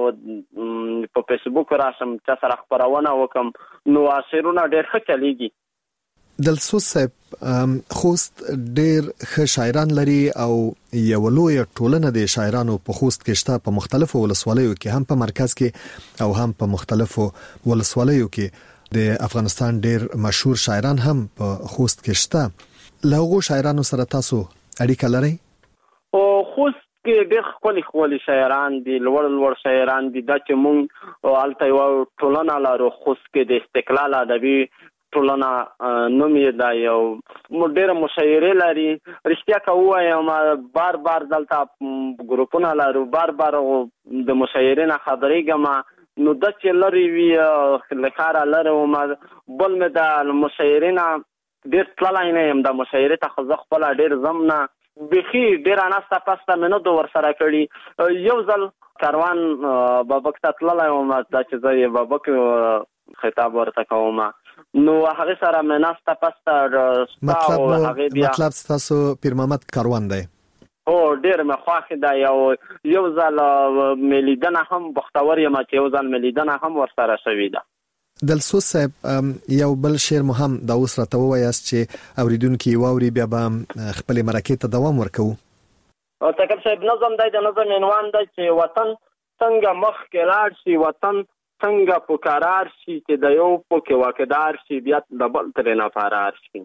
په فیسبوک راشم چا سره خپرونه وکړم نو شعرونه ډېر ښه چلیږي. دلسوز صاحب خوست ډېر ښه شاعران لري او یو لوی ټولنه د شاعرانو په خوست کې شته په مختلفو ولسوالیو کې هم په مرکز کې او هم په مختلفو ولسوالیو کې د افغانستان ډېر مشهور شاعران هم په خوست کې شته. له هغو شاعرانو سره تاسو اړیکه لرئ؟ او خوست کې ډېر ښکلي ښکلي شاعران دي لوړ لوړ شاعران دي. دا چې موږ هلته یوه ټولنه لرو خوست کې د استقلال ادبي ټولنه نوم یې دی او ډېره مشاعرې لري. رښتیا که ووایم بار بار دلته ګروپونه لرو بار بار د مشاعرې نه خبرېږم نو دا چې لرې وي له ښاره لرې وم بل مې د مشاعرې نه ډېر تللی نه یم د مشاعرې ته خو زه خپله ډېر ځم نه بیخي ډېره ناسته پسته مې نه ده ورسره کړي. یو ځل کاروان بابک ته تللی وم دا چې زه یې بابک خطاب ورته کوم نو هغه سره مې ناسته پسته مطلب مطلب تاسو پیر محمد کاروان دی؟ او ډېر مې خوښ دی او یو ځل مې لیدنه هم بختور یم چې یو ځل مې لیدنه هم ورسره شوې ده. دلسوز صاحب یو بل شعر مو هم دا اوس راته ووایاست چې اوریدونکي واوري بیا به خپلې مرکې ته دوام ورکوو. تکل صاحب نظم دی د نظم عنوان دی چې وطن څنګه مخکې لاړ شي وطن څنګه په قرار شي چې د یو پکې واقعدار شي بیا د بل ترې نه فرار شي.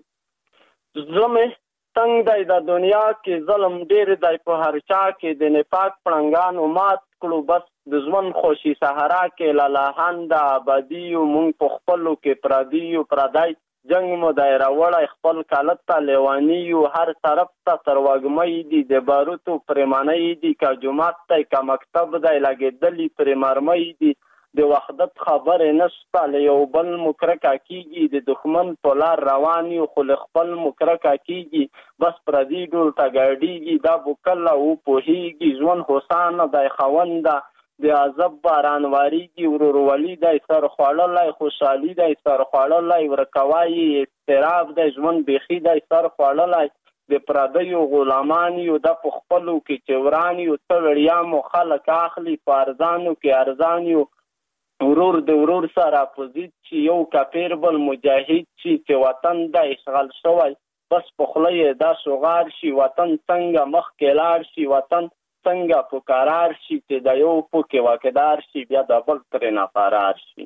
زړه مې تنګ دی د دنیا کې ظلم ډېر دی په هر چا کې د نفاق پړنګانو مات کړو بس د ژوند خوشي صحرا کې لالاهنده آبادي یو موږ په خپلو کې پردي یو پردی جنګ مو دی راوړی خپل کالت ته لیواني یو هر طرف ته ترواګمۍ دي د باروتو پرېمانۍ دي که جومات دی که مکتب دی لګېدلي پرې مرمۍ دي د وحدت خبرې نشته له یو بل مو کرکه کېږي د دښمن په لار روان یو خو له خپل مو کرکه کېږي بس پردي ډول ته ګډېږي دا به کله وپوهېږي ژوند هوسانه دی خونده د عذب باران واریږي ورورولي دی سر خوړلی خوشحالي دی سر خوړلی ورکوایي اضطراب دی ژوند بیخي دی سر خوړلی د پردیو غلامان یو د په خپلو کې چې وران یو څه وړیا مو خلک اخلي په ارزانو کې ارزان یو ورور د ورور سره اپوزیت چې یو کافر بل مجاهد چې چې وطن د اشغال شوی بس په خوله یې دا شغار شي وطن څنګه مخکې لاړ شي وطن څنګه په قرار شي چې د یو پکې واقعدار شي بیا د بل ترې نه فرار شي.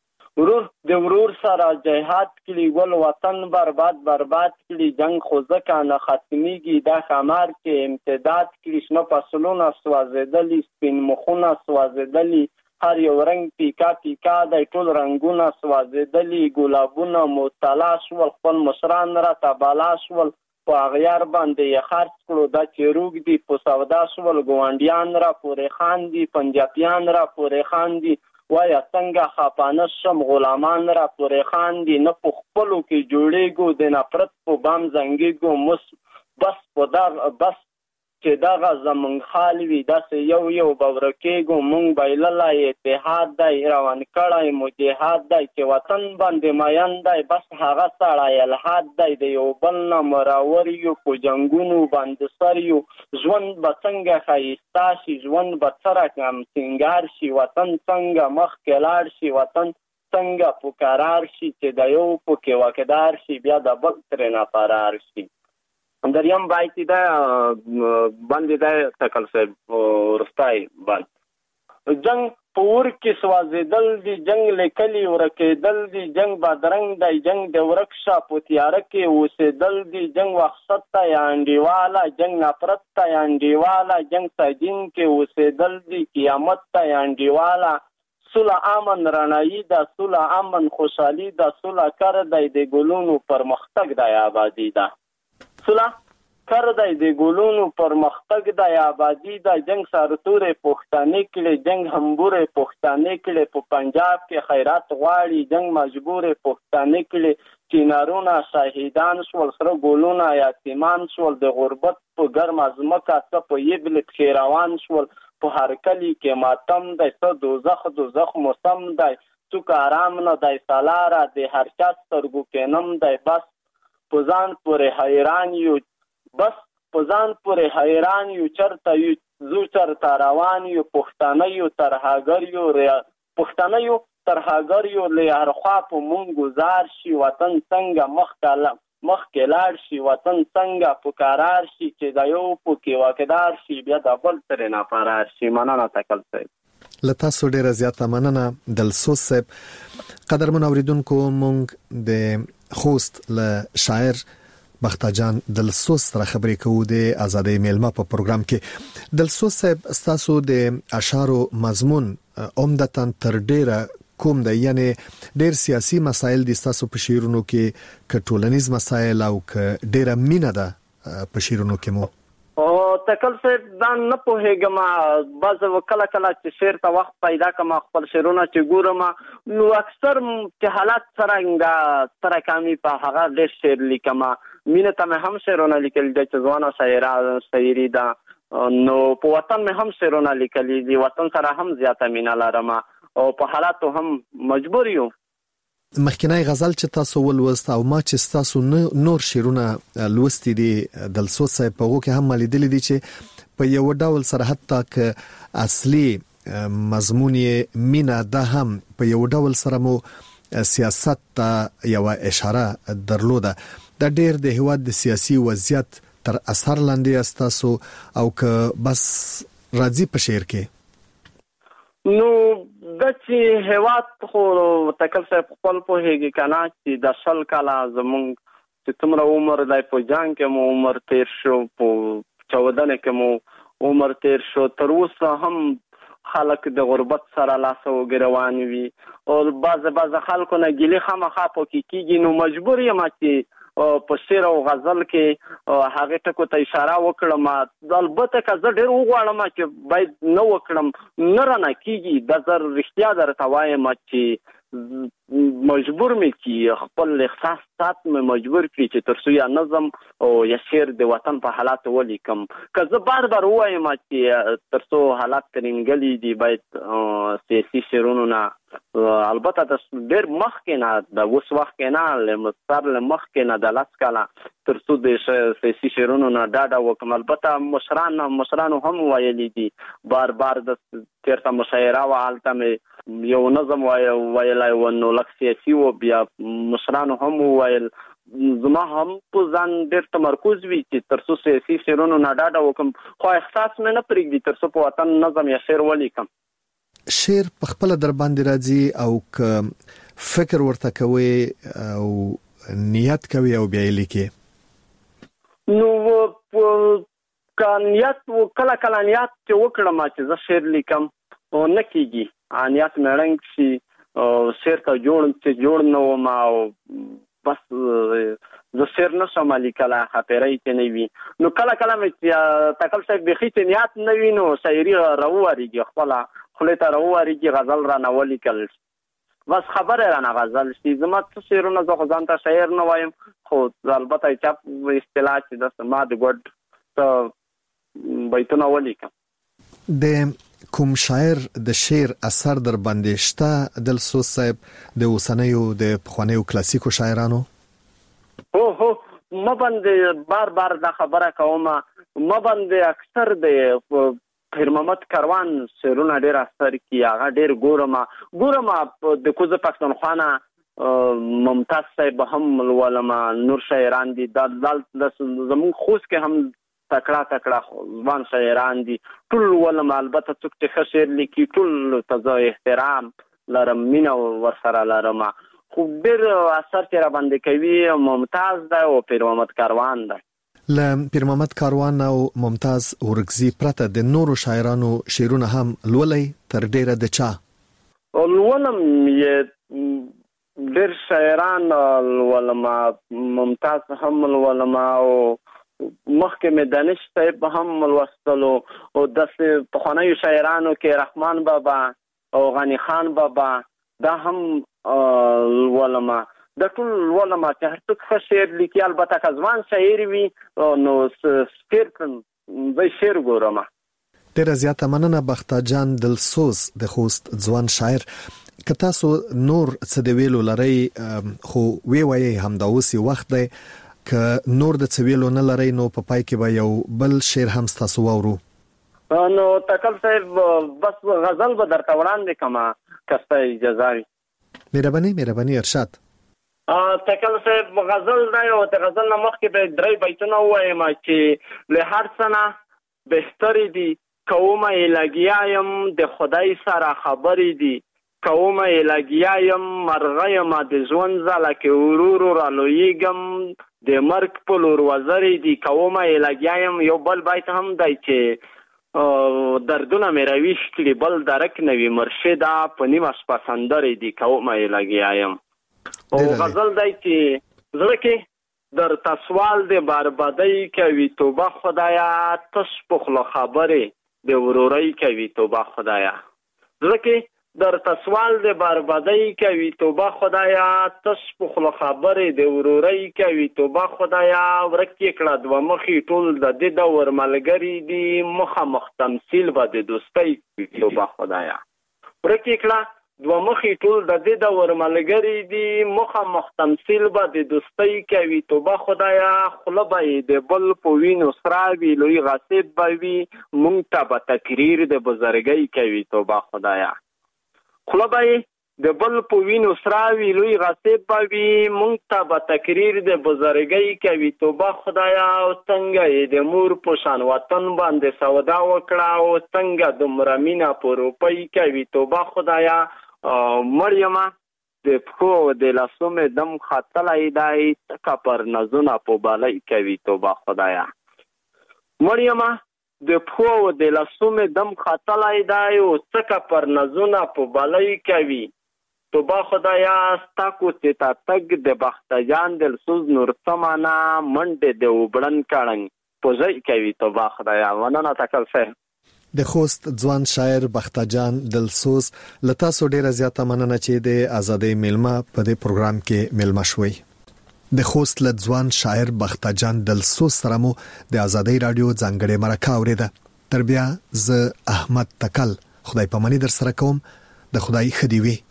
ورور د ورور سره جهاد کړي ګل وطن برباد برباد کړي جنگ خو ځکه نه ختمیږي دا ښامار کې امتداد کړي شنه فصلونه سوځېدلي سپین مخونه سوځېدلي هر یو رنګ پیکا پیکا دی ټول رنګونه سوځېدلي ګلابونه مطلع شول خپل مشران راته بالا شول په اغیار باندې یې خرڅ کړو دا چې روږ دي په سودا شول ګاونډیان را پورې خاندي پنجابیان را پورې خاندي وایه څنګه خفانه شم غلامان را پورې خاندي نه په خپلو کې جوړېږو د نفرت په بام زنګېږو مس بس په دا بس چې دغه زمونږ حال وي داسې یو یو به ورکېږو مونږ بایللی اتحاد دی روان کړی مو جهاد دی چې وطن باندې مین دی بس هغه سړی الحاد دی د یو بل نه مراور یو په جنګونو باندې سر یو ژوند به څنګه ښایسته شي ژوند به څه رقم سینګار شي وطن څنګه مخکې لاړ شي وطن څنګه په قرار شي چې د یو پکې واقعدار شي بیا د بل ترې نه فرار شي. دریم باید ده باندې ده تکل صاحب رستای باید جنگ په ور کې سوازېدل دي، جنگ لیکلي ورکېدل دي، جنگ بادرنګ دی، جنگ د ورک شا په تیاره کې اوسېدل دي، جنگ وخصت ته یا انډیواله، جنگ نفرت ته یا انډیواله، جنگ سایدین کې اوسېدل دي، قیامت ته یا انډیواله. صلح امن رڼایي ده، صلح امن خوشحالي ده، صلح کر دی د ګلونو پرمختګ دی آبادي ده. صلح کر دی د ګلونو پرمختګ دی آبادي ده. جنگ سرتورې پښتانه کړي، جنگ همبورې پښتانه کړي، په پنجاب کې خیرات غواړي، جنگ مجبورې پښتانه کړي، چینارونه شهیدان شول، سره ګلونه یتیمان شول، د غربت په ګرمه ځمکه څه په یبل پښې روان شول، په هر کلی کې ماتم دی، څه دوزخ دوزخ موسم دی، څوک آرام نه دی سالاره، د هر چا سترګو کې نم دی، بس په ځان پورې حیران یو، بس په ځان پورې حیران یو، چرته یو زو چرته روان یو، پښتانه یو ترهګر یو، پښتانه یو ترهګر یو، له هر خوا په مونږ گزار شي، وطن څنګه مخکې مخکې لاړ شي، وطن څنګه په قرار شي، چې د یو پکې واقعدار شي، بیا د بل ترې نه فرار شي. مننه تکل صاحب. له تاسو ډیره زیاته مننه دلسوز صاحب. قدرمن اوریدونکو، مونږ د خوست له شاعر بختیار جان دلسوز سره خبرې کوو د ازادۍ میلمه په پروګرام کې. دلسوز صاحب، تاسو د اشعارو مضمون عمدتاً تر ډیره کوم دی؟ یعنی ډیر سیاسي مسایل دي تاسو په شعرونو کې، ک ټولنیز مسایل او ک ډیره مینه ده په شعرونو کې مو؟ او تکل صاحب دا نه پوهېږم، بعض کله کله چې شعر ته وخت پیدا کړم خپل شعرونه چې ګورم، نو اکثر چې حالات څرنګه سره کامي په هغه ډېر شعر لیکم. مینه ته مې هم شعرونه لیکلي دي چې ځوانه شاعره شاعري ده، نو په وطن مې هم شعرونه لیکلي دي، وطن سره هم زیاته مینه لرم او په حالاتو هم مجبور یو. مخکنی غزل چې تاسو ولوست او ما چې تاسو نور شعرونه لوستي دي دلسوز صاحب، په هغه کې هم لیدل دي چې په یو ډول سره حتی ک اصلي مضمون یې مینه ده، هم په یو ډول سره مو سیاست ته یو اشاره درلوده. دا ډېر د هیواد د سیاسي وضعیت تر اثر لاندې استاسو او ک بس راځي په شعر کې؟ نو د چې هیواد خو تکل صاحب خپل پوهېږي کنه چې د شل کاله زمونږ چې څومره عمر دی، په جنګ کې مو عمر تیر شو، په چودنه کې مو عمر تیر شو، تر اوسه هم خلک د غربت سره لاس وګروان وي، او بعض بعض خلکو نه ګیلې خامخا پکې کېږي. نو مجبور یم چې په شعر او غزل کې هغه ټکو ته اشاره وکړم. البته که زه ډېر وغواړم چې باید نه وکړم، نه رانه کېږي. د زر رښتیا درته وایم چې مجبور مې کړي، خپل احساس سات مې مجبور کړي چې تر څو یا نظم او یا شعر د وطن په حالاتو ولیکم. که زه بار بار ووایم چې تر څو حالات ترنګلي دي باید سیاسي شعرونو نه، البته د ډېر مخکې نه، د اوس وخت کې نه، له سر له مخکې نه د لس کاله تر څو د سیاسي شعرونو نه ډاډه وکړم. البته مشران مشرانو هم ویلي دي بار بار، د تېرته مشاعره وه هلته مې یو نظم ویلی و، نو لږ سیاسي و، بیا مشرانو هم وویل. زما هم په ځان ډېر تمرکز وي چې تر څو سیاسي شعرونو نه ډاډه وکړم، خو احساس مې نه پرېږدي تر څو په وطن نظم یا شعر ولیکم. شعر په خپل در باندې راځي او ک فکر ورته کوي او نیت کوي او بیا لیکي؟ نو ک نیت کله کله نیت چې وکړم چې زه شعر لیکم او نه کېږي، نیت مې ړنګ شي، شعر ته جوړ چې جوړ نه وم او بس زه شعر نشم لیکلی، خاطرې چې نه وي. نو کله کله مې تکل صاحب بیخي چې نیت نه وي نو شاعري راوارېږي، خپله خولې ته راوارېږي، غزل رانه ولیکل بس خبره رانه غزل شي. زما څه شعرونه زه خو ځان ته شاعر نه وایم، خو البته چپ اصطلاح چې داسې ما د ګوډ څه بیتونه ولیکم. د کوم شاعر د شعر اثر در باندې شته دلسوز صاحب، د اوسنیو د پخوانیو کلاسیکو شاعرانو؟ هو هو ما باندې بار بار دا خبره کوم، ما باندې اکثر د پیر محمد کاروان شعرونه ډېر اثر کوي، هغه ډېر ګورم ګورم د کوزه پښتونخوا نه ممتاز صاحب هم ولولم، نور شاعران دي، دا زموږ خوست کې هم تکړه تکړه ځوان شاعران دي. ټول ولم البته څوک چې ښه شعر لیکي ټول ته زه احترام لرم، مینه ورسره لرم، خو ډېر اثر چې را باندې کوي ممتاز دی او پیر محمد کاروان دی. له پیر محمد کاروان او ممتاز ورکزي پرته د نورو شاعرانو شعرونه هم لولئ؟ تر ډیره د چا لولم؟ یې ډېر شاعران لولم، ممتاز هم لولم او مخکې مې دانش صاحب هم لوستلو او داسې پخوانیو شاعرانو کې رحمان بابا او غني خان بابا دا هم لولم. د ټول لولم چې هر څوک ښه شعر لیکي، البته که ځوان شاعر وي نو شعر زه شعر ګورم. ډېره زیاته مننه بخته جان دلسوز د خوست ځوان شاعر. که تاسو نور څه د ویلو لرئ خو وی وایي همدا اوس وخت دی، که نور د څه ویلو نه لرئ نو په پای کې به یو بل شعر هم ستاسو واورو. نو تکل صاحب بس غزل به درته وړاندې کړم که ستا اجازه وي. مهرباني مهرباني ارشاد. تکل صاحب غزل دی او د غزل نه مخکې به درې بیتونه ووایم چې له هر څه نه بهترې دي کومه یې لګیا یم د خدای سره خبرې دي، کومه یې لګیا یم مرغه یم د ژوند ځاله کې ورو ورو رالویږم د مرګ په لور وزرې دي، کومه یې لګیا یم. یو بل بیت هم دی چې دردونه مې راویښ کړي بل درک نه وي مرشده په نیمه شپه سندرې دي، کومه یې لګیا یم. او غزل دی چې زړه کې درته سوال د بربادۍ کوي توبه خدایا، تش په خوله خبرې د ورورۍ کوي توبه خدایا. زړه کې درته سوال د بربادۍ کوي توبه خدایا، تش په خوله خبرې د ورورۍ کوي توبه خدایا. ورک یې کړه دوه مخې ټول د دې دور ملګري دي، مخامخ تمثیل به د دوستۍ کوي توبه خدایا. ورک یې کړه دوه مخې ټول د دې دور ملګري دي، مخامخ تمثیل به د دوستۍ کوي توبه خدایا. خوله به یې د بل په وینو سره وي، لوی غاصب به وي، مونږ ته به تقریر د بزرګۍ کوي توبه خدایا. خوله به یې د بل په وینو سره وي، لوی غاصب به وي، مونږ ته به تقریر د بزرګۍ کوي توبه خدایا. او څنګه یې د مور په شان وطن باندې سودا وکړه، او څنګه دومره مینه په روپۍ کوي توبه خدایا. مړیمه د پښو د لاسو مې دم خطلی دی، څکه پر نزونه په بالۍ کوي توبه خدایا. مړیمه د پښو د لاسو مې دم خطلی دی، او څکه پر نزونه په بالۍ کوي توبه خدایا. ستا کوڅې ته تګ د بخته جان دلسوز نور څه معنا، منډې د وبړن کړنګ پوزۍ کوي توبه خدایا. مننه تکل صاحب. د خوست ځوان شاعر بخته جان دلسوز له تاسو ډیره زیاته مننه چې د ازادۍ میلمه په دې پروګرام کې میلمه شوي. د خوست له ځوان شاعر بخته جان دلسوز سره مو د ازادۍ رادیو ځانګړې مرکه اوریده. تر بیا زه احمد تکل خدای پاماني در سره کوم. د خدای خدي وي.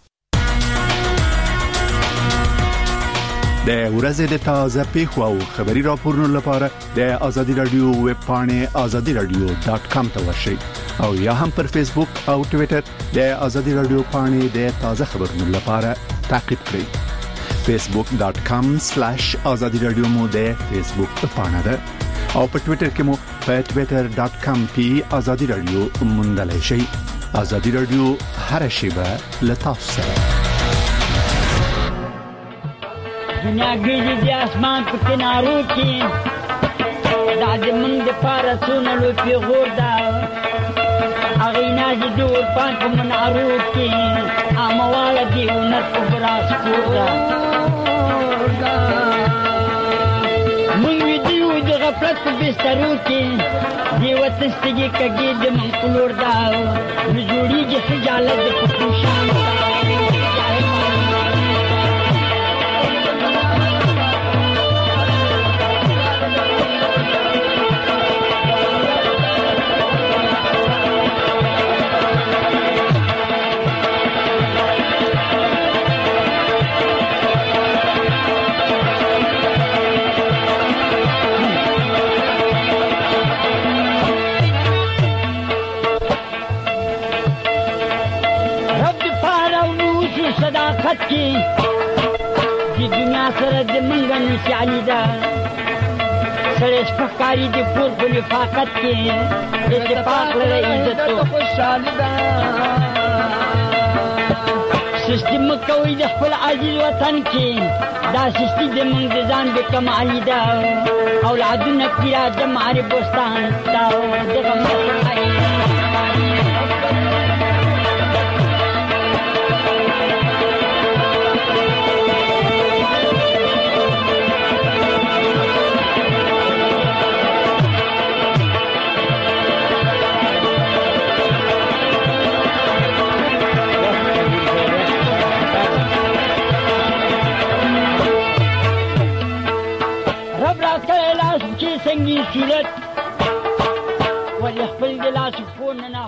د ورځې د تازه پیښو او خبري راپورونو لپاره د ازادي رادیو ویب پاڼه ازادي رادیو ډاټ کام ته ورشئ او یا هم پر فیسبوک او ټوئیټر د ازادي رادیو پاڼه د تازه خبرونو لپاره تعقیب کړئ. فیسبوک ډاټ کام سلیش ازادي رادیو مو د فیسبوک پاڼه ده او په ټوئیټر کې مو په ټوئیټر ډاټ کام پی ازادي رادیو موندلای شئ. ازادي رادیو هر شیبه له تاسو سره. دنیا ګیږي د اسمان په کنارو کې، دا زمونږ دپاره څونه لوی پیغور ده. هغې نازې د عرفان په منارو کې، عامواله د هنر په براس کور ده. موږ ویده یو د غفلت په بسترو کې، د وطن سترګې کږې د من په لور ده. نه جوړېږي خجالت د پښتو شان ده. صداقت کې د دنیا سره د منګه نشانی ده. سړی سپکاري د کور په نفاقت کې اتفاق لره عزت خوشحالي ده سستی مکوئ د خپل عزیز وطن کې دا سستی زموږ د ځان بې کمالي ده اولادونه پیرا د مارې بوستان دا دغه مسئله سنگین صورت ولی خپل د لاس فون نه